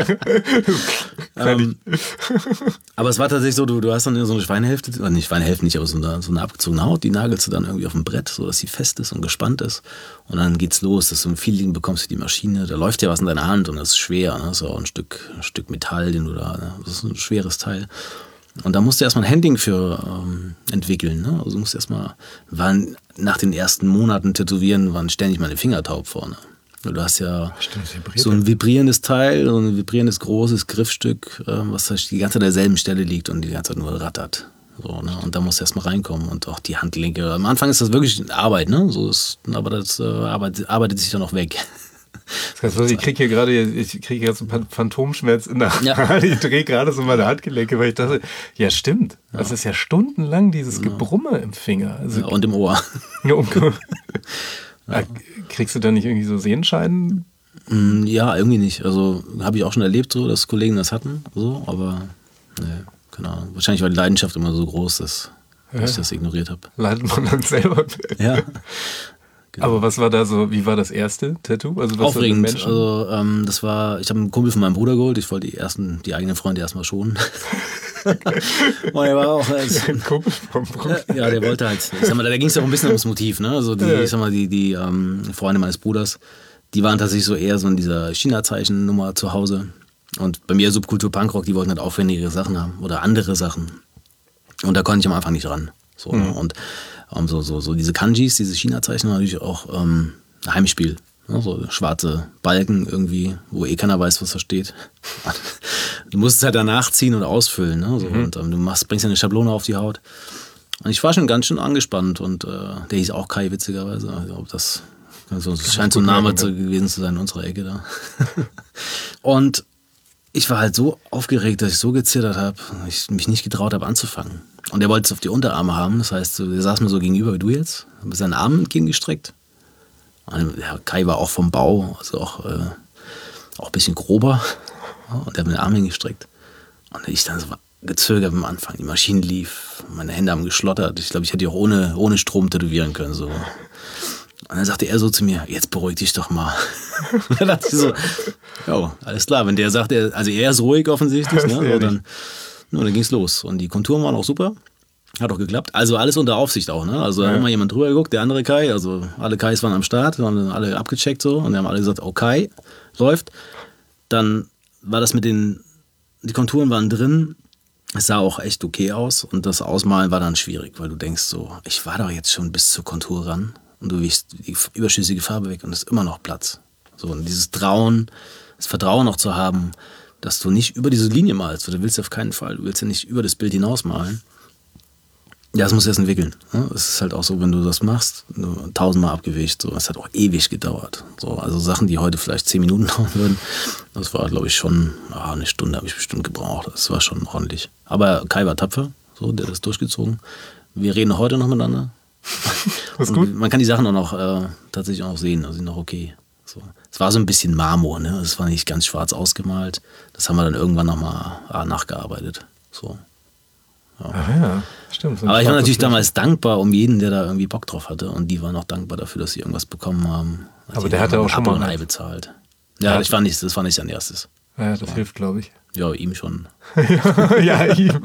ähm, aber es war tatsächlich so, du, du hast dann so eine Schweinehälfte, oder nicht Schweinehälfte nicht, aber so eine, so eine abgezogene Haut, die nagelst du dann irgendwie auf dem Brett, so dass sie fest ist und gespannt ist. Und dann geht's los, dass du ein Feeling bekommst für die Maschine. Da läuft ja was in deiner Hand und das ist schwer. Ne? Das ist auch ein Stück, ein Stück Metall, den du da. Ne? Das ist ein schweres Teil. Und da musst du erstmal ein Handling für ähm, entwickeln. Ne? Also du musst erstmal, waren nach den ersten Monaten Tätowieren, waren ständig meine Finger taub vorne. Du hast ja Stimmt, so ein vibrierendes Teil, so ein vibrierendes großes Griffstück, ähm, was die ganze Zeit an derselben Stelle liegt und die ganze Zeit nur rattert. So, ne? Und da musst du erstmal reinkommen und auch die Handgelenke. Am Anfang ist das wirklich Arbeit, ne? So ist, aber das äh, arbeitet, arbeitet sich dann auch weg. Das heißt, ich kriege hier gerade, ich kriege jetzt einen Phantomschmerz in der Hand. Ja. Ich drehe gerade so meine Handgelenke, weil ich dachte, ja stimmt, ja. Das ist ja stundenlang dieses Gebrumme im Finger. Also, ja, und im Ohr. Ja, um, ja. Kriegst du da nicht irgendwie so Sehenscheiden? Ja, irgendwie nicht. Also habe ich auch schon erlebt, so, dass Kollegen das hatten, so, aber ne, keine Ahnung. Wahrscheinlich war die Leidenschaft immer so groß, dass, ja. dass ich das ignoriert habe. Leidet man dann selber? Ja. Genau. Aber was war da so, wie war das erste Tattoo? Also was aufregend. Also ähm, das war, ich habe einen Kumpel von meinem Bruder geholt, ich wollte die ersten, die eigenen Freunde erstmal schonen. Und er war auch als, ein Kumpel vom Bruder. Ja, der wollte halt, ich sag mal, da ging es auch ein bisschen ums Motiv, ne? Also die, ja. ich sag mal, die, die ähm, Freunde meines Bruders, die waren tatsächlich so eher so in dieser China-Zeichen-Nummer zu Hause. Und bei mir Subkultur Punkrock, die wollten halt aufwendigere Sachen haben oder andere Sachen. Und da konnte ich am Anfang nicht ran. So, mhm. Und um, so, so, so diese Kanjis, diese China-Zeichen, natürlich auch ähm, ein Heimspiel. Ne? So schwarze Balken irgendwie, wo eh keiner weiß, was da steht. Du musst es halt danach ziehen und ausfüllen. Ne? So, mhm. Und ähm, du machst, bringst ja eine Schablone auf die Haut. Und ich war schon ganz schön angespannt. Und äh, der hieß auch Kai, witzigerweise. Also, das, also, das scheint so ein Name zu, gewesen zu sein in unserer Ecke da. Und ich war halt so aufgeregt, dass ich so gezittert habe, ich mich nicht getraut habe anzufangen. Und er wollte es auf die Unterarme haben, das heißt, er saß mir so gegenüber wie du jetzt, mit seinen Armen entgegengestreckt. Und der Kai war auch vom Bau, also auch, äh, auch ein bisschen grober. Und der hat mir den Arm hingestreckt. Und ich dann so, gezögert am Anfang. Die Maschine lief, meine Hände haben geschlottert. Ich glaube, ich hätte die auch ohne, ohne Strom tätowieren können. So. Und dann sagte er so zu mir, jetzt beruhig dich doch mal. Und dann dachte ich so, ja, alles klar. Wenn der sagt, er, also er ist ruhig offensichtlich, ne? So, dann, no, dann ging es los. Und die Konturen waren auch super. Hat auch geklappt. Also alles unter Aufsicht auch, ne? Also da ja. hat immer jemand drüber geguckt, der andere Kai, also alle Kais waren am Start, haben alle abgecheckt so und die haben alle gesagt, okay, läuft. Dann war das mit den, die Konturen waren drin, es sah auch echt okay aus und das Ausmalen war dann schwierig, weil du denkst so, ich war doch jetzt schon bis zur Kontur ran und du wiegst die überschüssige Farbe weg und es ist immer noch Platz. So, und dieses Trauen, das Vertrauen auch zu haben, dass du nicht über diese Linie malst, du willst ja auf keinen Fall, du willst ja nicht über das Bild hinaus malen. Ja, das muss erst entwickeln. Es ist halt auch so, wenn du das machst, tausendmal abgewischt, so, es hat auch ewig gedauert. So, also Sachen, die heute vielleicht zehn Minuten dauern würden, das war, glaube ich, schon ah, eine Stunde habe ich bestimmt gebraucht. Das war schon ordentlich. Aber Kai war tapfer, so, der hat das durchgezogen. Wir reden heute noch miteinander. Das ist gut. Man kann die Sachen auch noch äh, tatsächlich auch noch sehen, also sind noch okay. So. Es war so ein bisschen Marmor, ne? Es war nicht ganz schwarz ausgemalt. Das haben wir dann irgendwann nochmal ah, nachgearbeitet. So. Ja. Ach ja, stimmt. So aber ich war natürlich Fläche. damals dankbar um jeden, der da irgendwie Bock drauf hatte. Und die waren auch dankbar dafür, dass sie irgendwas bekommen haben. Also aber der hatte auch schon mal ein Ei bezahlt. Ja, ja. Ich war nicht, das war nicht sein erstes. Ja, das ja. hilft, glaube ich. Ja, ihm schon. ja, ihm.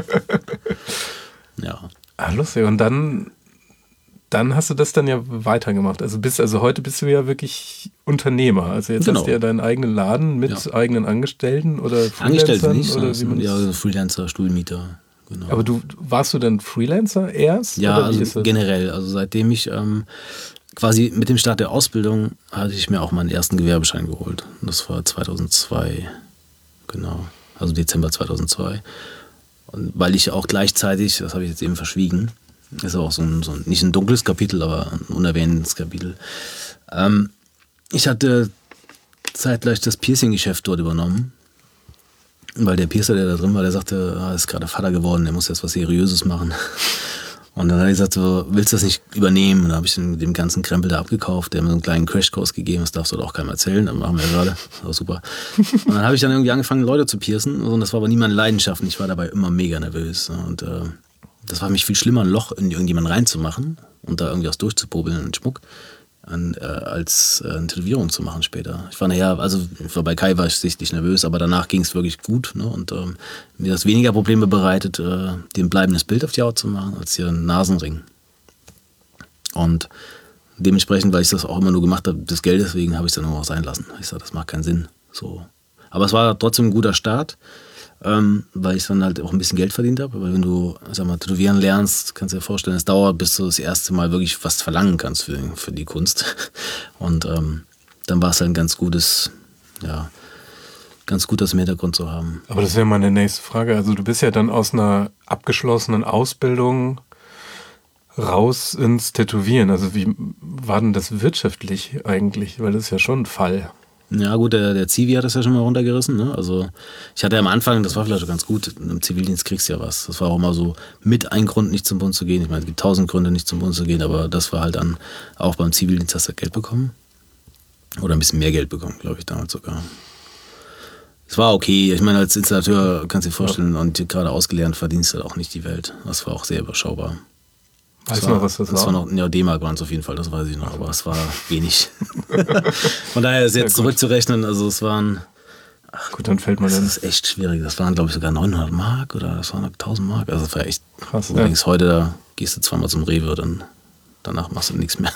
ja. Ah, lustig. Und dann, dann hast du das dann ja weitergemacht. Also, bist, also heute bist du ja wirklich Unternehmer. Also jetzt genau. hast du ja deinen eigenen Laden mit ja. eigenen Angestellten oder Freelancern. Angestellte nicht, oder wie man ja, also Freelancer, Stuhlmieter. Genau. Aber du warst du dann Freelancer erst? Ja, oder also generell. Also seitdem ich ähm, quasi mit dem Start der Ausbildung hatte ich mir auch meinen ersten Gewerbeschein geholt. Das war zweitausendzwei, genau. Also Dezember zweitausendzwei. Und weil ich auch gleichzeitig, das habe ich jetzt eben verschwiegen, ist auch so ein, so ein nicht ein dunkles Kapitel, aber ein unerwähntes Kapitel. Ähm, ich hatte zeitgleich das Piercing-Geschäft dort übernommen. Weil der Piercer, der da drin war, der sagte, er ist gerade Vater geworden, der muss jetzt was Seriöses machen. Und dann hat er gesagt, so, willst du das nicht übernehmen? Und dann habe ich dem ganzen Krempel da abgekauft, der hat mir so einen kleinen Crashkurs gegeben, das darfst du doch auch keinem erzählen, das machen wir ja gerade, das war super. Und dann habe ich dann irgendwie angefangen, Leute zu piercen, und das war aber nie meine Leidenschaft, ich war dabei immer mega nervös. Und äh, das war für mich viel schlimmer, ein Loch in irgendjemanden reinzumachen und da irgendwie was durchzupobeln, einen Schmuck, an, äh, als äh, eine Tätowierung zu machen später. Ich war nachher, also ich war bei Kai war ich sichtlich nervös, aber danach ging es wirklich gut, ne? Und ähm, mir das weniger Probleme bereitet, äh, dir ein bleibendes Bild auf die Haut zu machen, als hier einen Nasenring. Und dementsprechend, weil ich das auch immer nur gemacht habe, des Geldes wegen, habe ich es dann auch sein lassen. Ich sage, das macht keinen Sinn. So. Aber es war trotzdem ein guter Start, ähm, weil ich dann halt auch ein bisschen Geld verdient habe. Weil wenn du, sag mal, tätowieren lernst, kannst du dir vorstellen, es dauert, bis du das erste Mal wirklich was verlangen kannst für, für die Kunst. Und ähm, dann war es halt ein ganz gutes, ja, ganz gut, das im Hintergrund zu haben. Aber das wäre meine nächste Frage. Also du bist ja dann aus einer abgeschlossenen Ausbildung raus ins Tätowieren. Also wie war denn das wirtschaftlich eigentlich? Weil das ist ja schon ein Fall. Ja gut, der, der Zivi hat das ja schon mal runtergerissen. Ne? Also ich hatte am Anfang, das war vielleicht auch ganz gut, im Zivildienst kriegst du ja was. Das war auch immer so mit ein Grund, nicht zum Bund zu gehen. Ich meine, es gibt tausend Gründe, nicht zum Bund zu gehen, aber das war halt dann, auch beim Zivildienst hast du Geld bekommen. Oder ein bisschen mehr Geld bekommen, glaube ich, damals sogar. Es war okay. Ich meine, als Installateur kannst du dir vorstellen, ja. Und gerade ausgelernt verdienst du halt auch nicht die Welt. Das war auch sehr überschaubar. Weißt du noch, was das, das war? war noch, ja, D-Mark waren es auf jeden Fall, das weiß ich noch, aber es war wenig. Von daher ist jetzt ja, zurückzurechnen, also es waren, ach gut, dann fällt man das dann. ist echt schwierig, das waren glaube ich sogar neunhundert Mark oder das waren tausend Mark, also das war echt krass. Du ja. denkst, heute da gehst du zweimal zum Rewe, dann danach machst du nichts mehr.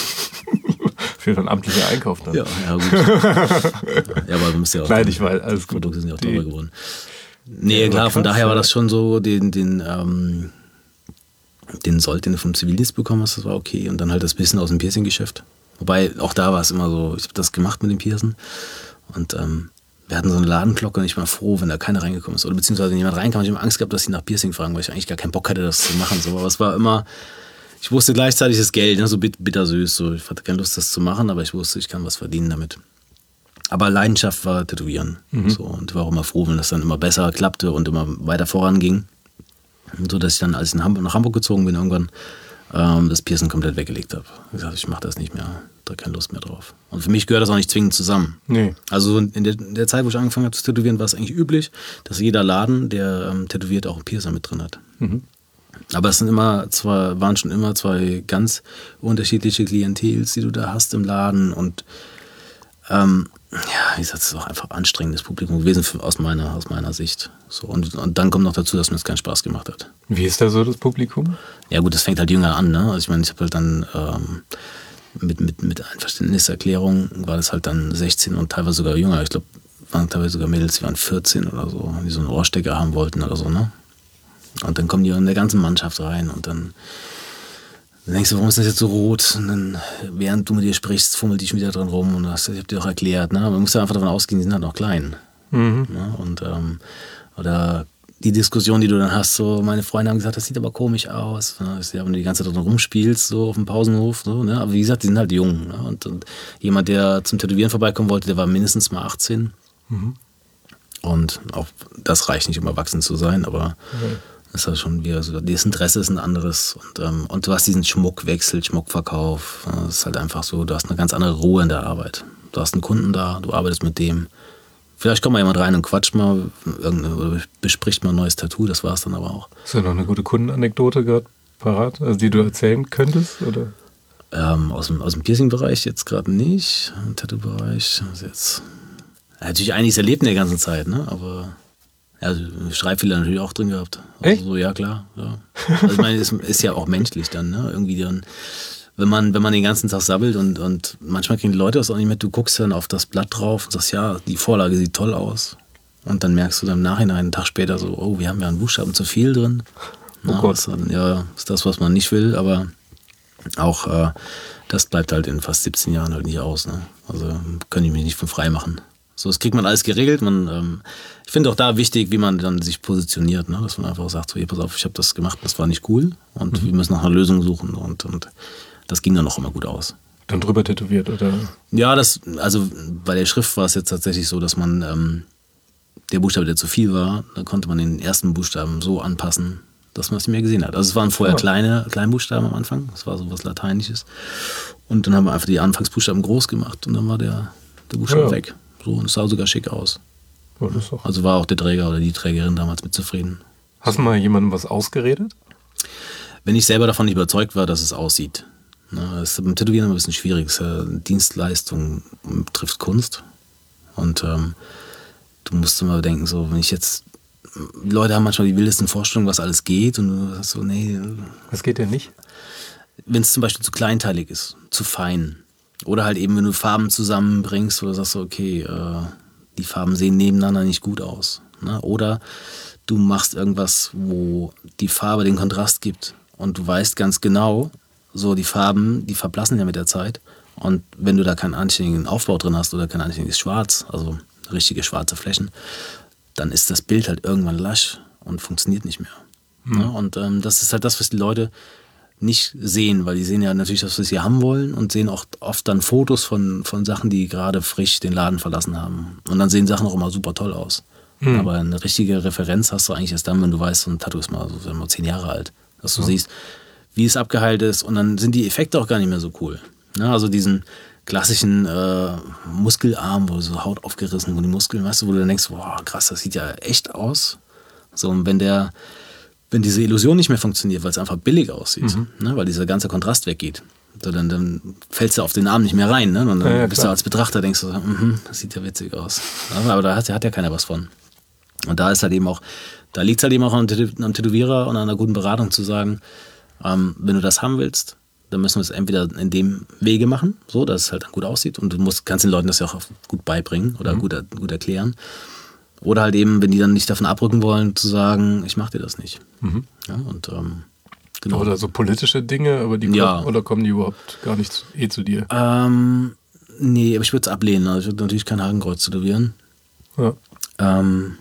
Für einen amtlichen Einkauf dann. Ja, ja gut. Ja, aber du musst ja auch. Nein, ich weiß, alles die gut. Produkte sind ja auch die, teurer geworden. Nee, klar, von daher war das schon so, den, den, ähm, den Sold, den du vom Zivildienst bekommen hast, das war okay. Und dann halt das bisschen aus dem Piercing-Geschäft. Wobei, auch da war es immer so, ich habe das gemacht mit dem Piercen. Und ähm, wir hatten so eine Ladenglocke und ich war froh, wenn da keiner reingekommen ist. Oder beziehungsweise wenn jemand reinkam, ich habe Angst gehabt, dass sie nach Piercing fragen, weil ich eigentlich gar keinen Bock hatte, das zu machen. So. Aber es war immer, ich wusste gleichzeitig das Geld, ne, so bittersüß. So. Ich hatte keine Lust, das zu machen, aber ich wusste, ich kann was verdienen damit. Aber Leidenschaft war Tätowieren. Mhm. So. Und war auch immer froh, wenn das dann immer besser klappte und immer weiter voranging. So dass ich dann, als ich nach Hamburg gezogen bin, irgendwann ähm, das Piercen komplett weggelegt habe. Ich gesagt, ich mache das nicht mehr. da keine Lust mehr drauf. Und für mich gehört das auch nicht zwingend zusammen. Nee. Also in der, in der Zeit, wo ich angefangen habe zu tätowieren, war es eigentlich üblich, dass jeder Laden, der ähm, tätowiert, auch einen Piercer mit drin hat. Mhm. Aber es sind immer zwei, waren schon immer zwei ganz unterschiedliche Klientels, die du da hast im Laden. Und ähm, ja, wie gesagt, es ist auch einfach anstrengendes Publikum gewesen für, aus, meiner, aus meiner Sicht. So, und, und dann kommt noch dazu, dass mir das keinen Spaß gemacht hat. Wie ist da so das Publikum? Ja gut, das fängt halt jünger an. Ne? Also ich meine, ich habe halt dann ähm, mit, mit, mit Einverständniserklärung war das halt dann sechzehn und teilweise sogar jünger. Ich glaube, waren teilweise sogar Mädels, die waren vierzehn oder so, die so einen Ohrstecker haben wollten oder so, ne? Und dann kommen die in der ganzen Mannschaft rein und dann, dann denkst du, warum ist das jetzt so rot? Und dann, während du mit dir sprichst, fummelt die schon wieder drin rum und das, ich hab dir auch erklärt, ne? Aber man muss ja einfach davon ausgehen, die sind halt noch klein. Mhm. Ne? Und, ähm, oder die Diskussion, die du dann hast, so, meine Freunde haben gesagt, das sieht aber komisch aus. Ne? Ja, wenn du die ganze Zeit drin rumspielst, so auf dem Pausenhof, so, ne? Aber wie gesagt, die sind halt jung. Ne? Und, und jemand, der zum Tätowieren vorbeikommen wollte, der war mindestens mal achtzehn. Mhm. Und auch das reicht nicht, um erwachsen zu sein, aber mhm. das ist halt schon wieder so, das Interesse ist ein anderes. Und, ähm, und du hast diesen Schmuckwechsel, Schmuckverkauf. Das ist halt einfach so, du hast eine ganz andere Ruhe in der Arbeit. Du hast einen Kunden da, du arbeitest mit dem. Vielleicht kommt mal jemand rein und quatscht mal, oder bespricht mal ein neues Tattoo, das war es dann aber auch. Ist da noch eine gute Kundenanekdote gerade parat, also die du erzählen könntest? Oder? Ähm, aus dem, aus dem Piercing-Bereich jetzt gerade nicht, im Tattoo-Bereich. Also jetzt, ja, natürlich einiges erlebt in der ganzen Zeit, ne? Aber ja, Schreibfehler natürlich auch drin gehabt. Also echt? So, ja, klar. Ja. Also ich meine, es ist ja auch menschlich dann, ne? Irgendwie dann, wenn man, wenn man den ganzen Tag sabbelt und, und manchmal kriegen die Leute das auch nicht mit, du guckst dann auf das Blatt drauf und sagst, ja, die Vorlage sieht toll aus. Und dann merkst du dann im Nachhinein, einen Tag später so, oh, wir haben ja einen Buchstaben zu viel drin. Na, oh Gott. Das, ja, ist das, was man nicht will, aber auch äh, das bleibt halt in fast siebzehn Jahren halt nicht aus. Ne? Also kann ich mich nicht von frei machen. So, das kriegt man alles geregelt. Man, ähm, ich finde auch da wichtig, wie man dann sich positioniert, ne? Dass man einfach sagt, so, hier, pass auf, ich habe das gemacht, das war nicht cool und mhm. wir müssen nach einer Lösung suchen und, und das ging dann auch immer gut aus. Dann drüber tätowiert, oder? Ja, das, also bei der Schrift war es jetzt tatsächlich so, dass man ähm, der Buchstabe, der zu viel war, da konnte man den ersten Buchstaben so anpassen, dass man es nicht mehr gesehen hat. Also es waren vorher ja. kleine Kleinbuchstaben am Anfang, das war so was Lateinisches. Und dann haben wir einfach die Anfangsbuchstaben groß gemacht und dann war der, der Buchstabe ja. weg. So, und es sah sogar schick aus. Ja, das auch. Also war auch der Träger oder die Trägerin damals mit zufrieden. Hast du mal jemandem was ausgeredet? Wenn ich selber davon nicht überzeugt war, dass es aussieht. Das ist beim Tätowieren ein bisschen schwierig. Dienstleistung betrifft Kunst. Und ähm, du musst immer denken, so, wenn ich jetzt. Leute haben manchmal die wildesten Vorstellungen, was alles geht. Und du sagst so, nee. Was geht denn nicht? Wenn es zum Beispiel zu kleinteilig ist, zu fein. Oder halt eben, wenn du Farben zusammenbringst, oder sagst du, okay, äh, die Farben sehen nebeneinander nicht gut aus. Ne? Oder du machst irgendwas, wo die Farbe den Kontrast gibt. Und du weißt ganz genau, so die Farben, die verblassen ja mit der Zeit. Und wenn du da keinen anständigen Aufbau drin hast oder kein anständiges Schwarz, also richtige schwarze Flächen, dann ist das Bild halt irgendwann lasch und funktioniert nicht mehr. Mhm. Ja, und ähm, das ist halt das, was die Leute nicht sehen, weil die sehen ja natürlich das, was sie haben wollen und sehen auch oft dann Fotos von, von Sachen, die gerade frisch den Laden verlassen haben. Und dann sehen Sachen auch immer super toll aus. Mhm. Aber eine richtige Referenz hast du eigentlich erst dann, wenn du weißt, so ein Tattoo ist mal so mal zehn Jahre alt. Dass du mhm. siehst, wie es abgeheilt ist und dann sind die Effekte auch gar nicht mehr so cool. Ja, also diesen klassischen äh, Muskelarm, wo so Haut aufgerissen und die Muskeln, weißt du, wo du dann denkst, boah, krass, das sieht ja echt aus. So, und wenn der, wenn diese Illusion nicht mehr funktioniert, weil es einfach billig aussieht, mhm. ne, weil dieser ganze Kontrast weggeht, so, dann, dann fällst du auf den Arm nicht mehr rein, ne? Und dann ja, ja, bist klar. du als Betrachter, denkst du, mhm, das sieht ja witzig aus. Aber, aber da hat, hat ja keiner was von. Und da ist halt eben auch, da liegt es halt eben auch am Tätowierer und an einer guten Beratung zu sagen, ähm, wenn du das haben willst, dann müssen wir es entweder in dem Wege machen, so, dass es halt gut aussieht und du musst, kannst den Leuten das ja auch gut beibringen oder mhm. gut, gut erklären. Oder halt eben, wenn die dann nicht davon abrücken wollen, zu sagen, ich mach dir das nicht. Mhm. Ja, und, ähm, genau. Oder so politische Dinge, aber die ja. kommen, oder kommen die überhaupt gar nicht zu, eh zu dir? Ähm, nee, aber ich würde es ablehnen. Also ich würde natürlich kein Hakenkreuz tätowieren. Ja. Ähm,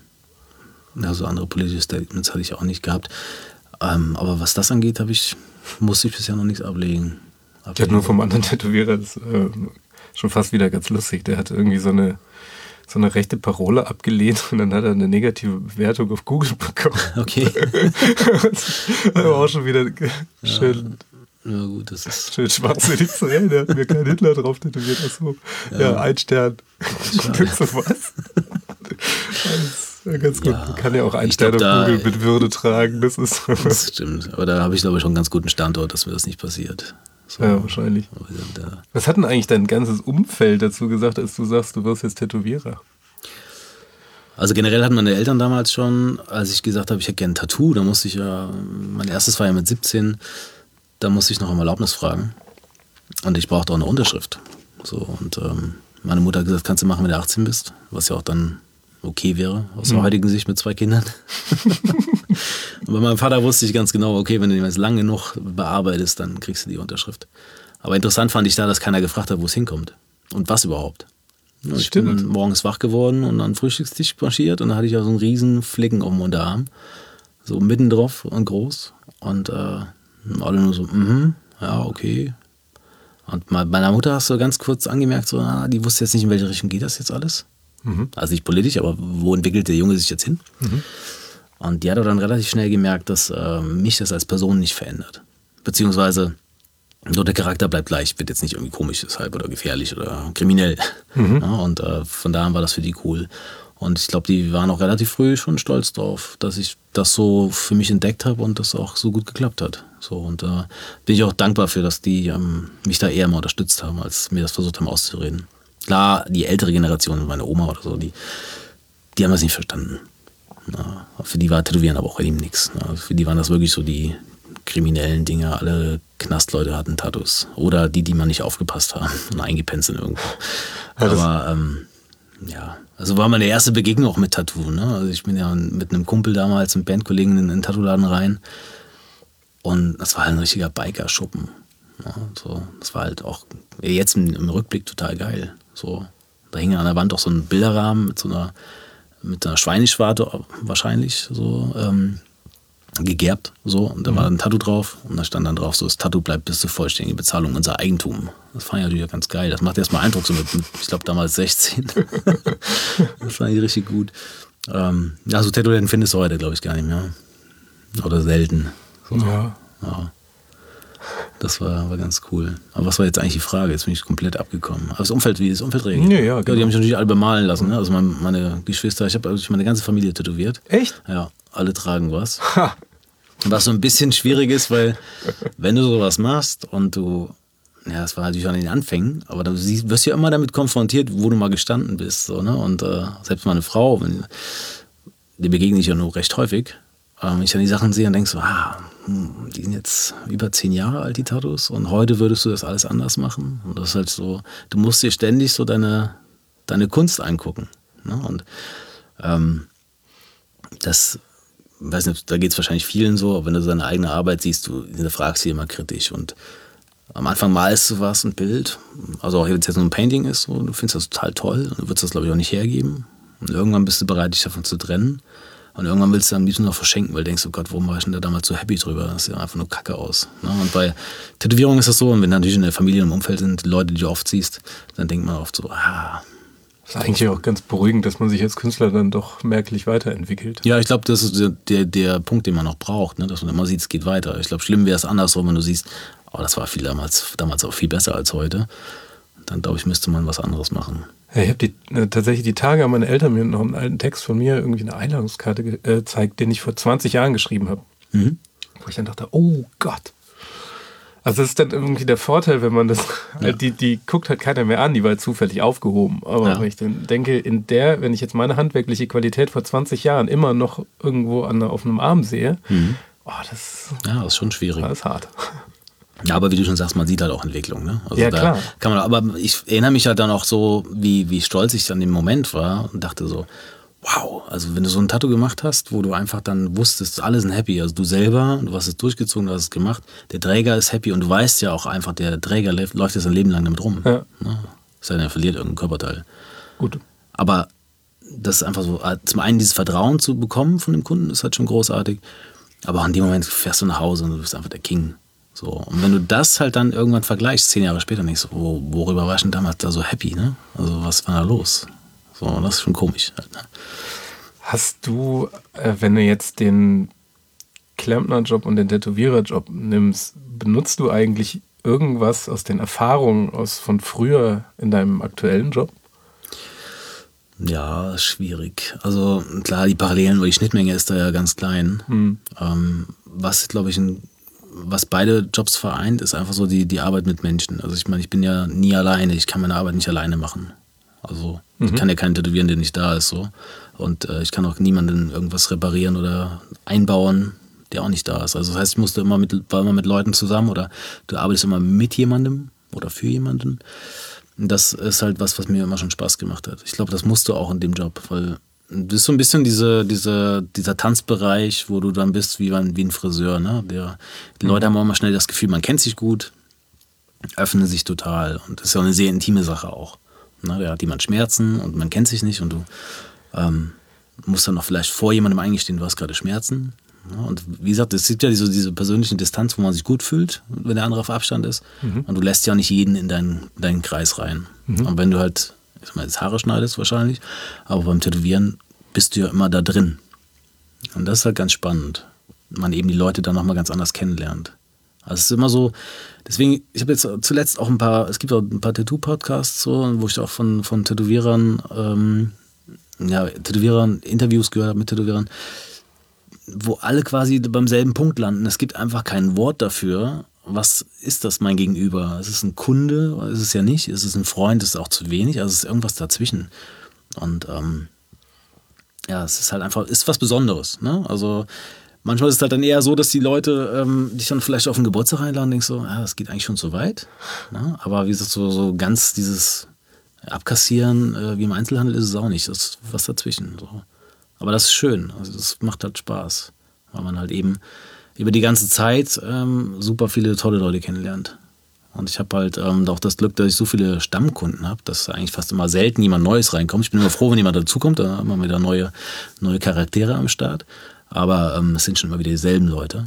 ja, so andere politische Statements hatte ich auch nicht gehabt. Ähm, aber was das angeht, habe ich, musste ich bisher noch nichts ablegen. Ich hatte nur vom anderen Tätowierer, das ist äh, schon fast wieder ganz lustig. Der hat irgendwie so eine, so eine rechte Parole abgelehnt und dann hat er eine negative Bewertung auf Google bekommen. Okay. Das war auch schon wieder schön. Ja gut, das ist... Schön schwachsinnig zu reden, der hat mir keinen Hitler drauf tätowiert. Achso, ja, ja, ein Stern. Gibt's so was? Ja, ganz gut. Ja, man kann ja auch einen Stern auf Google mit Würde tragen. Das ist das stimmt. Aber da habe ich, glaube ich, schon einen ganz guten Standort, dass mir das nicht passiert. So. Ja, wahrscheinlich. Da. Was hat denn eigentlich dein ganzes Umfeld dazu gesagt, als du sagst, du wirst jetzt Tätowierer? Also generell hatten meine Eltern damals schon, als ich gesagt habe, ich hätte gerne ein Tattoo, da musste ich ja, mein erstes war ja mit siebzehn, da musste ich noch um Erlaubnis fragen. Und ich brauchte auch eine Unterschrift. So, und ähm, meine Mutter hat gesagt, kannst du machen, wenn du achtzehn bist, was ja auch dann okay wäre, aus der mhm. heutigen Sicht mit zwei Kindern. Und bei meinem Vater wusste ich ganz genau, okay, wenn du jetzt lang genug bearbeitest, dann kriegst du die Unterschrift. Aber interessant fand ich da, dass keiner gefragt hat, wo es hinkommt und was überhaupt. Ja, ich Stimmt. bin dann morgens wach geworden und an den Frühstückstisch marschiert und da hatte ich ja so einen riesen Flicken auf dem Unterarm, so mitten drauf und groß und äh, alle nur so, mhm, ja, okay. Und bei meiner Mutter hast du ganz kurz angemerkt, so, ah, die wusste jetzt nicht, in welche Richtung geht das jetzt alles. Mhm. Also nicht politisch, aber wo entwickelt der Junge sich jetzt hin? Mhm. Und die hat dann relativ schnell gemerkt, dass äh, mich das als Person nicht verändert. Beziehungsweise so der Charakter bleibt gleich, wird jetzt nicht irgendwie komisch deshalb oder gefährlich oder kriminell. Mhm. Ja, und äh, von da an war das für die cool. Und ich glaube, die waren auch relativ früh schon stolz drauf, dass ich das so für mich entdeckt habe und das auch so gut geklappt hat. So, und da äh, bin ich auch dankbar für, dass die ähm, mich da eher mal unterstützt haben, als mir das versucht haben auszureden. Klar, die ältere Generation, meine Oma oder so, die, die haben das nicht verstanden. Na, für die war Tätowieren aber auch eben nichts. Na, für die waren das wirklich so die kriminellen Dinge. Alle Knastleute hatten Tattoos. Oder die, die mal nicht aufgepasst haben und eingepennt sind irgendwo. Aber ähm, ja, also war meine erste Begegnung auch mit Tattoo. Ne? Also ich bin ja mit einem Kumpel damals, einem Bandkollegen in einen Tattoo-Laden rein. Und das war halt ein richtiger Biker-Schuppen. Ja, so, das war halt auch jetzt im, im Rückblick total geil. So, da hing an der Wand auch so ein Bilderrahmen mit so einer, mit einer Schweineschwarte wahrscheinlich, so ähm, gegerbt. So, und da mhm. war ein Tattoo drauf und da stand dann drauf, so das Tattoo bleibt bis zur vollständigen Bezahlung unser Eigentum. Das fand ich natürlich ganz geil. Das macht erstmal Eindruck, so mit, mit ich glaube damals sechzehn. Das fand ich richtig gut. Ähm, ja, so Tätowierten findest du heute, glaube ich, gar nicht mehr. Oder selten. So. Ja. Ja. Das war, war ganz cool. Aber was war jetzt eigentlich die Frage? Jetzt bin ich komplett abgekommen. Aber das Umfeld, wie das Umfeld regelt? Ja, ja, genau. Ja, die haben mich natürlich alle bemalen lassen. Ne? Also meine, meine Geschwister, ich habe also meine ganze Familie tätowiert. Echt? Ja, alle tragen was. Ha. Was so ein bisschen schwierig ist, weil wenn du sowas machst und du, ja, das war natürlich an den Anfängen, aber du siehst, wirst ja immer damit konfrontiert, wo du mal gestanden bist. So, ne? Und äh, selbst meine Frau, wenn, die begegne ich ja nur recht häufig, äh, wenn ich dann die Sachen sehe und denke so, ah, die sind jetzt über zehn Jahre alt, die Tattoos, und heute würdest du das alles anders machen. Und das ist halt so, du musst dir ständig so deine, deine Kunst angucken. Ne? Und ähm, das, weiß nicht, da geht es wahrscheinlich vielen so, aber wenn du deine eigene Arbeit siehst, du hinterfragst sie immer kritisch. Und am Anfang malst du was, ein Bild, also auch wenn es jetzt nur ein Painting ist, so, du findest das total toll, und du würdest das, glaube ich, auch nicht hergeben. Und irgendwann bist du bereit, dich davon zu trennen. Und irgendwann willst du am liebsten noch verschenken, weil du denkst, oh Gott, warum war ich denn da damals so happy drüber? Das sieht einfach nur kacke aus. Ne? Und bei Tätowierungen ist das so, und wenn natürlich in der Familie und im Umfeld sind, Leute, die du oft siehst, dann denkt man oft so, ah. Das ist eigentlich auch ganz beruhigend, dass man sich als Künstler dann doch merklich weiterentwickelt. Ja, ich glaube, das ist der, der, der Punkt, den man noch braucht, ne? Dass man immer sieht, es geht weiter. Ich glaube, schlimm wäre es andersrum, wenn du siehst, oh, das war viel damals, damals auch viel besser als heute. Dann, glaube ich, müsste man was anderes machen. Ja, ich habe die, äh, tatsächlich die Tage, haben meine Eltern mir noch einen alten Text von mir, irgendwie eine Einladungskarte gezeigt, äh, den ich vor zwanzig Jahren geschrieben habe. Mhm. Wo ich dann dachte, oh Gott. Also das ist dann irgendwie der Vorteil, wenn man das, ja. die, die guckt halt keiner mehr an, die war halt zufällig aufgehoben. Aber ja. wenn ich dann denke, in der, wenn ich jetzt meine handwerkliche Qualität vor zwanzig Jahren immer noch irgendwo an, auf einem Arm sehe, mhm. oh, das, ja, das ist schon schwierig. Das ist hart. Ja, aber wie du schon sagst, man sieht halt auch Entwicklung. Ne? Also ja, da klar. Kann man, aber ich erinnere mich halt dann auch so, wie, wie stolz ich dann im Moment war und dachte so, wow, also wenn du so ein Tattoo gemacht hast, wo du einfach dann wusstest, alle sind happy, also du selber, du hast es durchgezogen, du hast es gemacht, der Träger ist happy und du weißt ja auch einfach, der Träger läuft, läuft jetzt sein Leben lang damit rum. Ja. Ne? Sei denn, er verliert irgendein Körperteil. Gut. Aber das ist einfach so, zum einen dieses Vertrauen zu bekommen von dem Kunden, ist halt schon großartig, aber auch in dem Moment fährst du nach Hause und du bist einfach der King. So, und wenn du das halt dann irgendwann vergleichst, zehn Jahre später, denkst du, wo, worüber war ich denn damals da so happy, ne? Also was war da los? So, das ist schon komisch halt, ne? Hast du, äh, wenn du jetzt den Klempnerjob und den Tätowiererjob nimmst, benutzt du eigentlich irgendwas aus den Erfahrungen aus von früher in deinem aktuellen Job? Ja, schwierig. Also klar, die Parallelen, weil die Schnittmenge ist da ja ganz klein. Hm. Ähm, was, glaube ich, ein, was beide Jobs vereint, ist einfach so die, die Arbeit mit Menschen. Also ich meine, ich bin ja nie alleine. Ich kann meine Arbeit nicht alleine machen. Also mhm. ich kann ja keinen tätowieren, der nicht da ist. So. Und äh, ich kann auch niemanden irgendwas reparieren oder einbauen, der auch nicht da ist. Also das heißt, ich musste immer mit, war immer mit Leuten zusammen oder du arbeitest immer mit jemandem oder für jemanden. Das ist halt was, was mir immer schon Spaß gemacht hat. Ich glaube, das musst du auch in dem Job, weil das ist so ein bisschen diese, diese, dieser Tanzbereich, wo du dann bist wie ein, wie ein Friseur. Ne? Der, die Leute haben auch immer schnell das Gefühl, man kennt sich gut, öffnen sich total. Und das ist ja eine sehr intime Sache auch. Ne? Da hat jemand Schmerzen und man kennt sich nicht und du ähm, musst dann noch vielleicht vor jemandem eingestehen, du hast gerade Schmerzen. Und wie gesagt, es gibt ja diese, diese persönliche Distanz, wo man sich gut fühlt, wenn der andere auf Abstand ist. Mhm. Und du lässt ja nicht jeden in deinen, deinen Kreis rein. Mhm. Und wenn du halt, ich sag mal, jetzt Haare schneidest wahrscheinlich, aber beim Tätowieren bist du ja immer da drin. Und das ist halt ganz spannend. Man eben die Leute dann nochmal ganz anders kennenlernt. Also es ist immer so, deswegen, ich habe jetzt zuletzt auch ein paar, es gibt auch ein paar Tattoo-Podcasts, so, wo ich auch von, von Tätowierern, ähm, ja, Tätowierern, Interviews gehört habe mit Tätowierern, wo alle quasi beim selben Punkt landen. Es gibt einfach kein Wort dafür. Was ist das mein Gegenüber? Ist es ein Kunde? Ist es ja nicht. Ist es ein Freund? Ist es auch zu wenig? Also es ist irgendwas dazwischen. Und ähm, ja, es ist halt einfach, ist was Besonderes. Ne? Also manchmal ist es halt dann eher so, dass die Leute ähm, dich dann vielleicht auf den Geburtstag einladen und denkst so, ja, das geht eigentlich schon so weit. Ne? Aber wie gesagt, so, so ganz dieses Abkassieren äh, wie im Einzelhandel ist es auch nicht. Das ist was dazwischen. So. Aber das ist schön, also das macht halt Spaß, weil man halt eben über die ganze Zeit ähm, super viele tolle Leute kennenlernt. Und ich habe halt ähm, auch das Glück, dass ich so viele Stammkunden habe, dass eigentlich fast immer selten jemand Neues reinkommt. Ich bin immer froh, wenn jemand dazukommt, da haben wir wieder neue, neue Charaktere am Start. Aber ähm, es sind schon immer wieder dieselben Leute.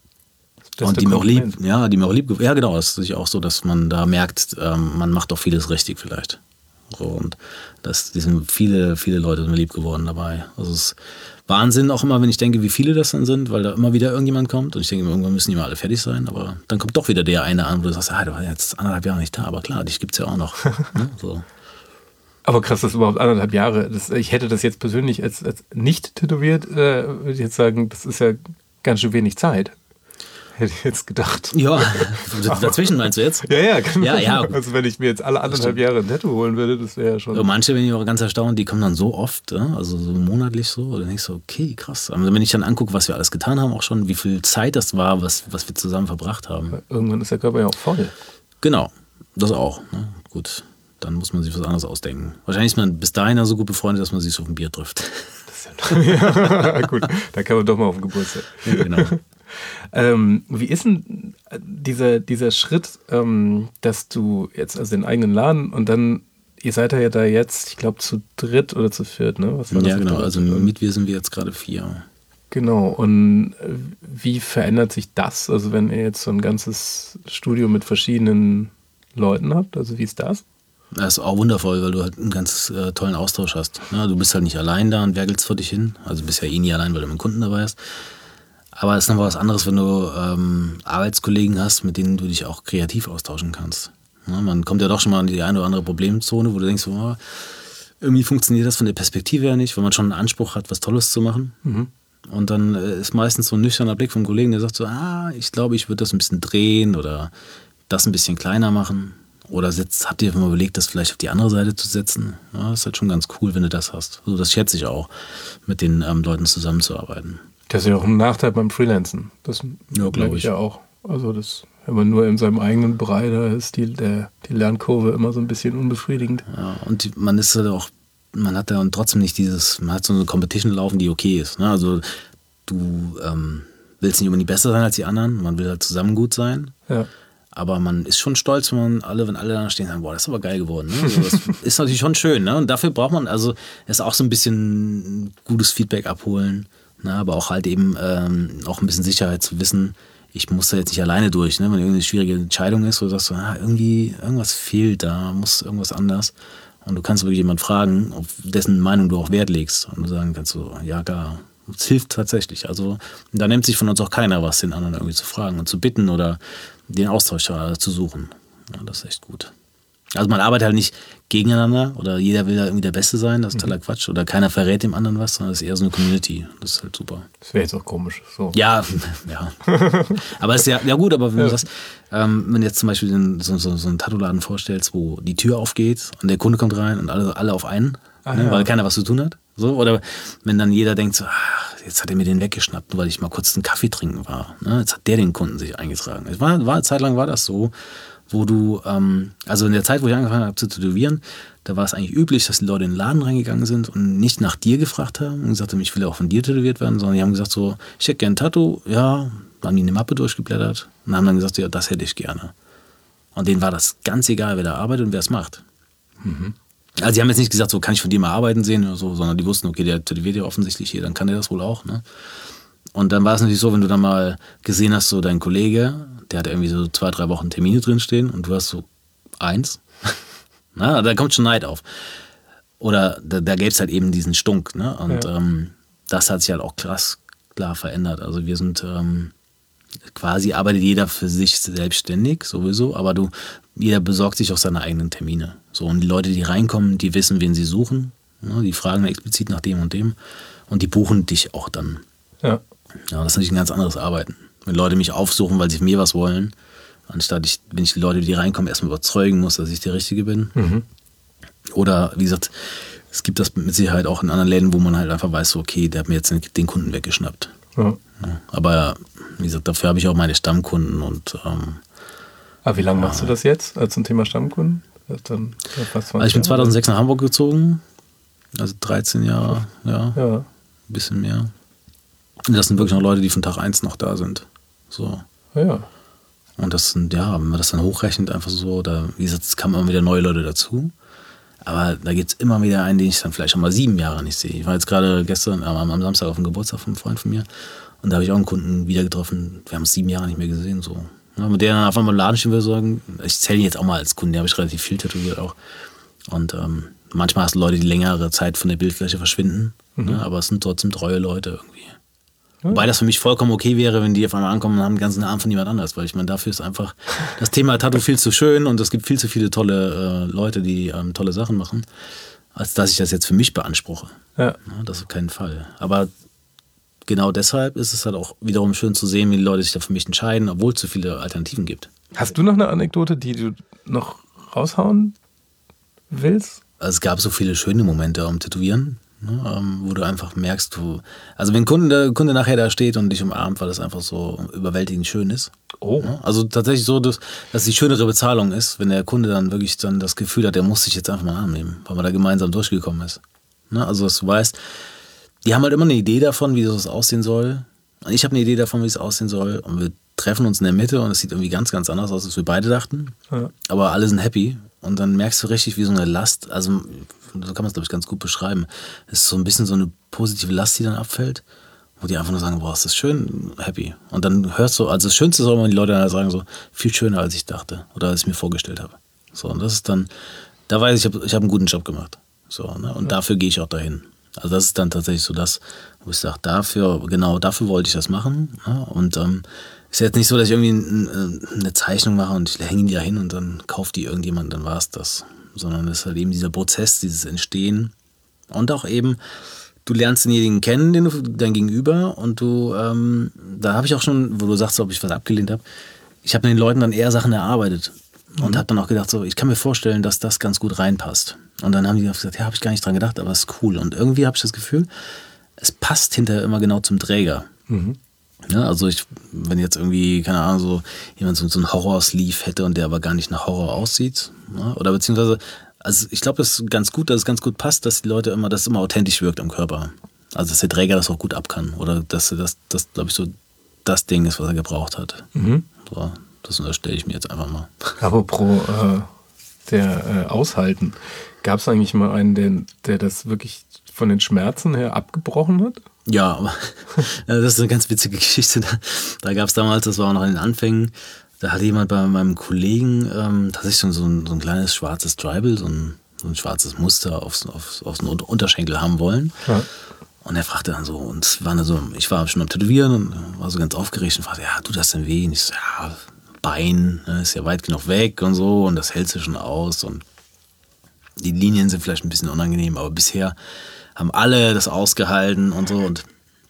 Das und die mir auch lieb, ja, die mir auch lieb, ja genau, es ist auch so, dass man da merkt, ähm, man macht auch vieles richtig vielleicht. So, und das, die sind viele, viele Leute mir lieb geworden dabei. Also es ist Wahnsinn auch immer, wenn ich denke, wie viele das dann sind, weil da immer wieder irgendjemand kommt und ich denke, irgendwann müssen die mal alle fertig sein, aber dann kommt doch wieder der eine an, wo du sagst, ah, du warst jetzt anderthalb Jahre nicht da, aber klar, dich gibt's ja auch noch. Ne? So. Aber krass, das ist überhaupt anderthalb Jahre. Das, ich hätte das jetzt persönlich als, als nicht tätowiert, äh, würde ich jetzt sagen, das ist ja ganz schön wenig Zeit. Hätte ich jetzt gedacht. Ja, dazwischen meinst du jetzt? Ja, ja, genau. Ja, ja. Also wenn ich mir jetzt alle anderthalb Jahre ein Tattoo holen würde, das wäre ja schon... Ja, manche bin ich auch ganz erstaunt, die kommen dann so oft, also so monatlich so, und dann denkst du, okay, krass. Aber wenn ich dann angucke, was wir alles getan haben, auch schon, wie viel Zeit das war, was, was wir zusammen verbracht haben. Irgendwann ist der Körper ja auch voll. Genau, das auch. Ne? Gut, dann muss man sich was anderes ausdenken. Wahrscheinlich ist man bis dahin ja so gut befreundet, dass man sich so auf ein Bier trifft. Das ist ja gut, da kann man doch mal auf den Geburtstag. Ja, genau. Ähm, wie ist denn dieser, dieser Schritt, ähm, dass du jetzt also den eigenen Laden und dann, ihr seid ja da jetzt, ich glaube, zu dritt oder zu viert, ne? Was war das ja, genau, also mit wir sind wir jetzt gerade vier. Genau, und wie verändert sich das, also wenn ihr jetzt so ein ganzes Studio mit verschiedenen Leuten habt, also wie ist das? Das ist auch wundervoll, weil du halt einen ganz äh, tollen Austausch hast. Ja, du bist halt nicht allein da und werkelst vor dich hin, also bist ja eh nie allein, weil du mit dem Kunden dabei hast. Aber es ist nochmal was anderes, wenn du ähm, Arbeitskollegen hast, mit denen du dich auch kreativ austauschen kannst. Ja, man kommt ja doch schon mal in die eine oder andere Problemzone, wo du denkst, oh, irgendwie funktioniert das von der Perspektive her nicht, weil man schon einen Anspruch hat, was Tolles zu machen. Mhm. Und dann äh, ist meistens so ein nüchterner Blick vom Kollegen, der sagt so, ah, ich glaube, ich würde das ein bisschen drehen oder das ein bisschen kleiner machen. Oder setzt, habt ihr mal überlegt, das vielleicht auf die andere Seite zu setzen? Ja, das ist halt schon ganz cool, wenn du das hast. Also das schätze ich auch, mit den ähm, Leuten zusammenzuarbeiten. Das ist ja auch ein Nachteil beim Freelancen. Das ja, glaube ich ja auch. Also das, wenn man nur in seinem eigenen Bereich, da ist die, der, die Lernkurve immer so ein bisschen unbefriedigend. Ja, und die, man ist halt auch, man hat ja trotzdem nicht dieses, man hat so eine Competition laufen, die okay ist. Ne? Also du ähm, willst nicht unbedingt besser sein als die anderen, man will halt zusammen gut sein. Ja. Aber man ist schon stolz, wenn man alle, wenn alle da stehen, sagen, boah, das ist aber geil geworden. Ne? Also das ist natürlich schon schön. Ne? Und dafür braucht man also ist auch so ein bisschen gutes Feedback abholen. Na, aber auch halt eben ähm, auch ein bisschen Sicherheit zu wissen, ich muss da jetzt nicht alleine durch. Ne? Wenn irgendeine schwierige Entscheidung ist, wo du sagst, so, ah, irgendwie, irgendwas fehlt da, muss irgendwas anders. Und du kannst wirklich jemanden fragen, auf dessen Meinung du auch Wert legst. Und du sagen kannst so, ja, gar, Es hilft tatsächlich. Also da nimmt sich von uns auch keiner was, den anderen irgendwie zu fragen und zu bitten oder den Austausch zu suchen. Ja, das ist echt gut. Also man arbeitet halt nicht gegeneinander oder jeder will da irgendwie der Beste sein, das ist totaler Quatsch. Oder keiner verrät dem anderen was, sondern es ist eher so eine Community. Das ist halt super. Das wäre jetzt auch komisch. So. Ja, ja. Aber es ist ja, ja gut, aber wenn ja. du sagst, ähm, wenn du jetzt zum Beispiel den, so, so, so einen Tattoo-Laden vorstellst, wo die Tür aufgeht und der Kunde kommt rein und alle, alle auf einen, ah, ne, ja. weil keiner was zu tun hat. So, oder wenn dann jeder denkt, so, ach, jetzt hat er mir den weggeschnappt, nur weil ich mal kurz einen Kaffee trinken war. Ne? Jetzt hat der den Kunden sich eingetragen. Es war, war, eine Zeit lang war das so, wo du, ähm, also in der Zeit, wo ich angefangen habe zu tätowieren, da war es eigentlich üblich, dass die Leute in den Laden reingegangen sind und nicht nach dir gefragt haben und gesagt haben, ich will auch von dir tätowiert werden, sondern die haben gesagt so, ich hätte gerne ein Tattoo, ja, dann haben die eine Mappe durchgeblättert und haben dann gesagt, ja, das hätte ich gerne. Und denen war das ganz egal, wer da arbeitet und wer es macht. Mhm. Also die haben jetzt nicht gesagt, so kann ich von dir mal arbeiten sehen oder so, sondern die wussten, okay, der tätowiert ja offensichtlich hier, dann kann der das wohl auch, ne? Und dann war es natürlich so, wenn du dann mal gesehen hast, so dein Kollege, der hat irgendwie so zwei, drei Wochen Termine drinstehen und du hast so eins. Na, da kommt schon Neid auf. Oder da, da gäbe es halt eben diesen Stunk. Ne? Und ja. ähm, das hat sich halt auch krass klar verändert. Also wir sind ähm, quasi, arbeitet jeder für sich selbstständig sowieso, aber du, jeder besorgt sich auch seine eigenen Termine. So, und die Leute, die reinkommen, die wissen, wen sie suchen. Ne? Die fragen explizit nach dem und dem. Und die buchen dich auch dann. Ja. Ja, das ist natürlich ein ganz anderes Arbeiten. Wenn Leute mich aufsuchen, weil sie von mir was wollen, anstatt ich, wenn ich die Leute, die reinkommen, erstmal überzeugen muss, dass ich der Richtige bin. Mhm. Oder wie gesagt, es gibt das mit Sicherheit auch in anderen Läden, wo man halt einfach weiß, so, okay, der hat mir jetzt den, den Kunden weggeschnappt. Ja. Ja, aber wie gesagt, dafür habe ich auch meine Stammkunden. Und, ähm, aber wie lange machst du das jetzt äh, zum Thema Stammkunden? Dann fast also ich bin zweitausendsechs nach Hamburg gezogen, also dreizehn Jahre, ja, ja. ein bisschen mehr. Und das sind wirklich noch Leute, die von Tag eins noch da sind. So. Ja. Und das sind, ja, wenn man das dann hochrechnet, einfach so, da, wie gesagt, es kamen immer wieder neue Leute dazu. Aber da gibt es immer wieder einen, den ich dann vielleicht schon mal sieben Jahre nicht sehe. Ich war jetzt gerade gestern am, am Samstag auf dem Geburtstag von einem Freund von mir und da habe ich auch einen Kunden wieder getroffen, wir haben es sieben Jahre nicht mehr gesehen. So. Ja, mit der dann auf einmal im Laden stehen würde, sagen, ich zähle ihn jetzt auch mal als Kunden, den habe ich relativ viel tätowiert auch. Und ähm, manchmal hast du Leute, die längere Zeit von der Bildfläche verschwinden, mhm. ne, aber es sind trotzdem treue Leute irgendwie. Wobei das für mich vollkommen okay wäre, wenn die auf einmal ankommen und haben den ganzen Namen von jemand anders, weil ich meine, dafür ist einfach das Thema Tattoo viel zu schön und es gibt viel zu viele tolle äh, Leute, die ähm, tolle Sachen machen, als dass ich das jetzt für mich beanspruche. Ja. Ja, das auf keinen Fall. Aber genau deshalb ist es halt auch wiederum schön zu sehen, wie die Leute sich da für mich entscheiden, obwohl es so viele Alternativen gibt. Hast du noch eine Anekdote, die du noch raushauen willst? Also es gab so viele schöne Momente am Tätowieren. Ne, ähm, wo du einfach merkst, wo, also wenn Kunde, der Kunde nachher da steht und dich umarmt, weil das einfach so überwältigend schön ist. Oh. Ne? Also tatsächlich so, dass, dass die schönere Bezahlung ist, wenn der Kunde dann wirklich dann das Gefühl hat, der muss sich jetzt einfach mal annehmen, weil man da gemeinsam durchgekommen ist. Ne? Also dass du weißt, die haben halt immer eine Idee davon, wie das aussehen soll. Und ich habe eine Idee davon, wie es aussehen soll. Und wir treffen uns in der Mitte und es sieht irgendwie ganz, ganz anders aus, als wir beide dachten. Ja. Aber alle sind happy. Und dann merkst du richtig, wie so eine Last, also so kann man es, glaube ich, ganz gut beschreiben. Es ist so ein bisschen so eine positive Last, die dann abfällt, wo die einfach nur sagen, boah, ist das schön, happy. Und dann hörst du, also das Schönste ist auch, wenn die Leute dann sagen so, viel schöner, als ich dachte oder als ich mir vorgestellt habe. So, und das ist dann, da weiß ich, ich habe ich hab einen guten Job gemacht. So, ne? Und ja. dafür gehe ich auch dahin. Also das ist dann tatsächlich so das, wo ich sage, dafür, genau dafür wollte ich das machen. Ne? Und ähm, ist jetzt nicht so, dass ich irgendwie eine Zeichnung mache und ich hänge die da hin und dann kauft die irgendjemand, dann war es das. Sondern es ist halt eben dieser Prozess, dieses Entstehen. Und auch eben, du lernst denjenigen kennen, den du, dein Gegenüber. Und du, ähm, da habe ich auch schon, wo du sagst, ob ich was abgelehnt habe, ich habe mit den Leuten dann eher Sachen erarbeitet. Mhm. Und habe dann auch gedacht, so, ich kann mir vorstellen, dass das ganz gut reinpasst. Und dann haben die gesagt, ja, habe ich gar nicht dran gedacht, aber es ist cool. Und irgendwie habe ich das Gefühl, es passt hinterher immer genau zum Träger. Mhm. Ja, also ich, wenn jetzt irgendwie, keine Ahnung, so jemand so, so einen Horror-Sleeve hätte und der aber gar nicht nach Horror aussieht, ja, oder beziehungsweise, also ich glaube, das ist ganz gut, dass es ganz gut passt, dass die Leute immer, dass es immer authentisch wirkt am Körper. Also dass der Träger das auch gut ab kann oder dass das, das glaube ich, so das Ding ist, was er gebraucht hat. Mhm. So, das unterstelle ich mir jetzt einfach mal. Aber pro äh, der äh, Aushalten, gab es eigentlich mal einen, der, der das wirklich von den Schmerzen her abgebrochen hat? Ja, aber das ist eine ganz witzige Geschichte. Da, da gab es damals, das war auch noch in den Anfängen, da hatte jemand bei meinem Kollegen ähm, tatsächlich so ein, so ein kleines schwarzes Tribal, so ein, so ein schwarzes Muster aufs, aufs, aufs Unterschenkel haben wollen. Ja. Und er fragte dann so, und es war dann so, ich war schon am Tätowieren und war so ganz aufgeregt und fragte, ja, tut das denn weh? Und ich so, ja, Bein, ne, ist ja weit genug weg und so und das hältst du schon aus und die Linien sind vielleicht ein bisschen unangenehm, aber bisher haben alle das ausgehalten und so und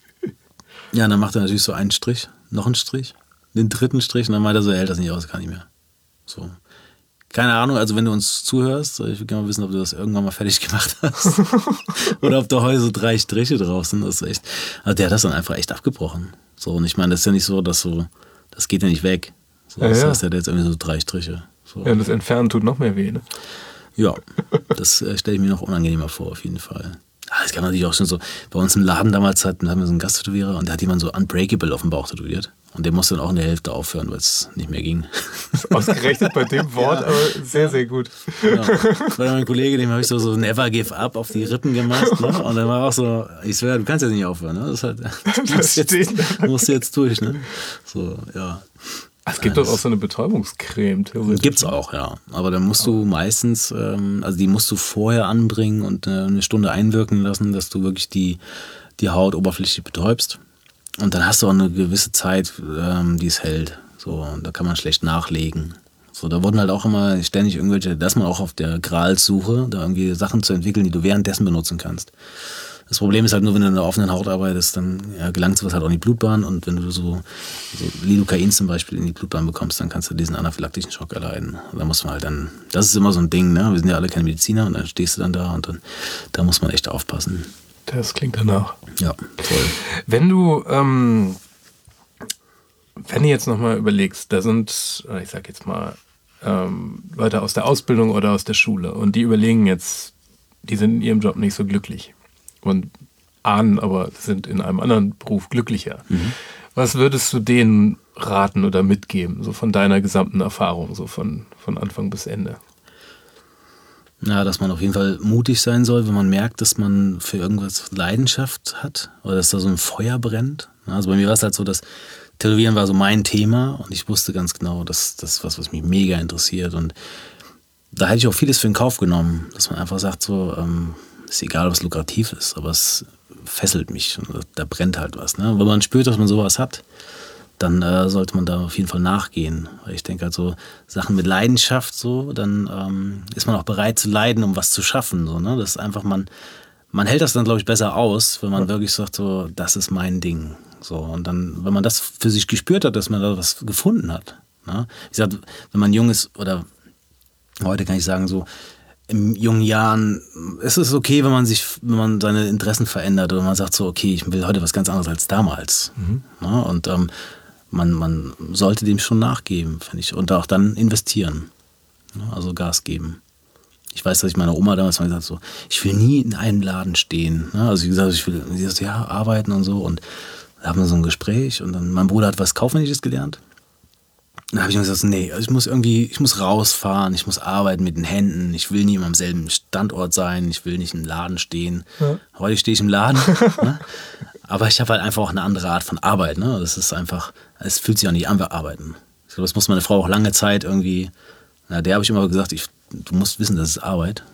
ja, dann macht er natürlich so einen Strich, noch einen Strich, den dritten Strich und dann meint er so, er hält das nicht aus, kann nicht mehr. So. Keine Ahnung, also wenn du uns zuhörst, ich will gerne mal wissen, ob du das irgendwann mal fertig gemacht hast oder ob da heute so drei Striche drauf sind, das ist echt, also der hat das dann einfach echt abgebrochen. So, und ich meine, das ist ja nicht so, dass so, das geht ja nicht weg. So, ja, das ja. heißt, der hat jetzt irgendwie so drei Striche. So. Ja, das Entfernen tut noch mehr weh, ne? Ja, das äh, stelle ich mir noch unangenehmer vor, auf jeden Fall. Es gab natürlich auch schon so, bei uns im Laden damals hatten, hatten wir so einen Gasttätowierer und da hat jemand so Unbreakable auf dem Bauch tätowiert. Und der musste dann auch in der Hälfte aufhören, weil es nicht mehr ging. Ausgerechnet bei dem Wort, ja. Aber sehr, sehr gut. Ja. Bei meinem Kollegen, dem habe ich so, so Never Give Up auf die Rippen gemacht. Ne? Und dann war auch so, ich swear, du kannst jetzt nicht aufhören. Ne? Das, halt, das musst, jetzt, musst du jetzt durch. Ne? So, ja. Es gibt doch auch so eine Betäubungscreme, theoretisch. Gibt's auch, ja. Aber dann musst du meistens, ähm, also die musst du vorher anbringen und äh, eine Stunde einwirken lassen, dass du wirklich die, die Haut oberflächlich betäubst. Und dann hast du auch eine gewisse Zeit, ähm, die es hält. So, und da kann man schlecht nachlegen. So, da wurden halt auch immer ständig irgendwelche, da ist man auch auf der Gralsuche, da irgendwie Sachen zu entwickeln, die du währenddessen benutzen kannst. Das Problem ist halt nur, wenn du in der offenen Haut arbeitest, dann ja, gelangt sowas halt auch in die Blutbahn und wenn du so, so Lidocain zum Beispiel in die Blutbahn bekommst, dann kannst du diesen anaphylaktischen Schock erleiden. Und da muss man halt dann, das ist immer so ein Ding, ne? Wir sind ja alle keine Mediziner und dann stehst du dann da und dann, da muss man echt aufpassen. Das klingt danach. Ja, voll. Wenn du, ähm, wenn du jetzt nochmal überlegst, da sind, ich sag jetzt mal, ähm, Leute aus der Ausbildung oder aus der Schule und die überlegen jetzt, die sind in ihrem Job nicht so glücklich und ahnen aber, sind in einem anderen Beruf glücklicher. Mhm. Was würdest du denen raten oder mitgeben, so von deiner gesamten Erfahrung, so von, von Anfang bis Ende? Ja, dass man auf jeden Fall mutig sein soll, wenn man merkt, dass man für irgendwas Leidenschaft hat oder dass da so ein Feuer brennt. Also bei mir war es halt so, dass Tätowieren war so mein Thema und ich wusste ganz genau, dass das ist was, was mich mega interessiert und da hätte ich auch vieles für in Kauf genommen, dass man einfach sagt so, ähm, ist egal, ob es lukrativ ist, aber es fesselt mich und da brennt halt was. Ne? Wenn man spürt, dass man sowas hat, dann äh, sollte man da auf jeden Fall nachgehen. Weil ich denke halt so, Sachen mit Leidenschaft so, dann ähm, ist man auch bereit zu leiden, um was zu schaffen. So, ne? Das ist einfach, man, man hält das dann, glaube ich, besser aus, wenn man ja. wirklich sagt, so, das ist mein Ding. So, und dann, wenn man das für sich gespürt hat, dass man da was gefunden hat. Ne? Ich sag, wenn man jung ist, oder heute kann ich sagen, so, in jungen Jahren, es ist okay, wenn man sich, wenn man seine Interessen verändert oder man sagt so, okay, ich will heute was ganz anderes als damals. Mhm. Ne? Und ähm, Man, man sollte dem schon nachgeben, finde ich. Und auch dann investieren. Also Gas geben. Ich weiß, dass ich meiner Oma damals mal gesagt habe, so, ich will nie in einem Laden stehen. Also ich gesagt, ich will sie sagt, ja, arbeiten und so. Und da haben wir so ein Gespräch und dann, mein Bruder hat was Kaufmännisches gelernt. Dann habe ich mir gesagt, nee, also ich muss irgendwie, ich muss rausfahren, ich muss arbeiten mit den Händen, ich will nie immer am selben Standort sein, ich will nicht im Laden stehen. Ja. Heute stehe ich im Laden, ne? Aber ich habe halt einfach auch eine andere Art von Arbeit. Ne? Das ist einfach, es fühlt sich auch nicht an wie Arbeiten. Ich glaube, das muss meine Frau auch lange Zeit irgendwie, na, der habe ich immer gesagt, ich, du musst wissen, das ist Arbeit.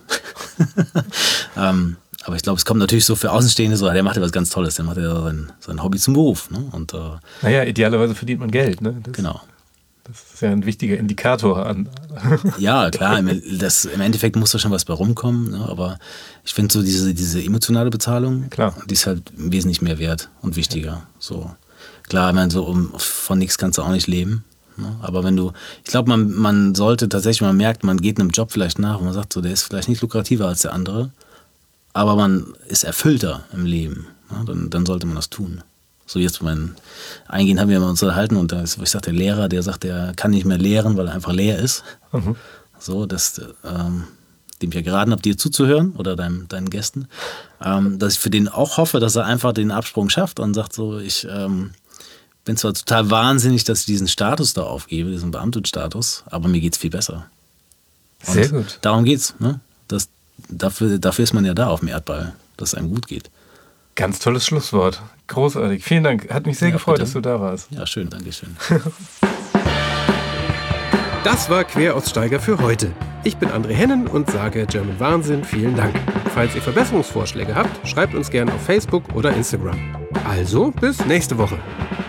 ähm, aber ich glaube, es kommt natürlich so für Außenstehende so, der macht ja was ganz Tolles, der macht ja sein, sein Hobby zum Beruf. Ne? Und, äh, naja, idealerweise verdient man Geld. Ne? Das, genau. Das ist ja ein wichtiger Indikator an. Ja, klar, im, das, im Endeffekt muss da schon was bei rumkommen, ne? Aber ich finde so diese, diese emotionale Bezahlung, klar. Die ist halt wesentlich mehr wert und wichtiger. So. Klar, ich meine, so um, von nichts kannst du auch nicht leben. Ne? Aber wenn du, ich glaube, man, man sollte tatsächlich, man merkt, man geht einem Job vielleicht nach und man sagt so, der ist vielleicht nicht lukrativer als der andere, aber man ist erfüllter im Leben. Ne? Dann, dann sollte man das tun. So jetzt beim Eingehen haben wir uns unterhalten und da ist, ich sag, der Lehrer, der sagt, der kann nicht mehr lehren, weil er einfach leer ist. Mhm. So, dass, ähm, dem ich ja geraten habe, dir zuzuhören oder deinem, deinen Gästen, ähm, dass ich für den auch hoffe, dass er einfach den Absprung schafft und sagt so, ich ähm, bin zwar total wahnsinnig, dass ich diesen Status da aufgebe, diesen Beamtenstatus, aber mir geht's viel besser. Und sehr gut. Darum geht's, ne? Das, dafür, dafür ist man ja da auf dem Erdball, dass es einem gut geht. Ganz tolles Schlusswort. Großartig. Vielen Dank. Hat mich sehr ja, gefreut, bitte. dass du da warst. Ja, schön. Dankeschön. Das war Queraussteiger für heute. Ich bin André Hennen und sage German Wahnsinn vielen Dank. Falls ihr Verbesserungsvorschläge habt, schreibt uns gerne auf Facebook oder Instagram. Also, bis nächste Woche.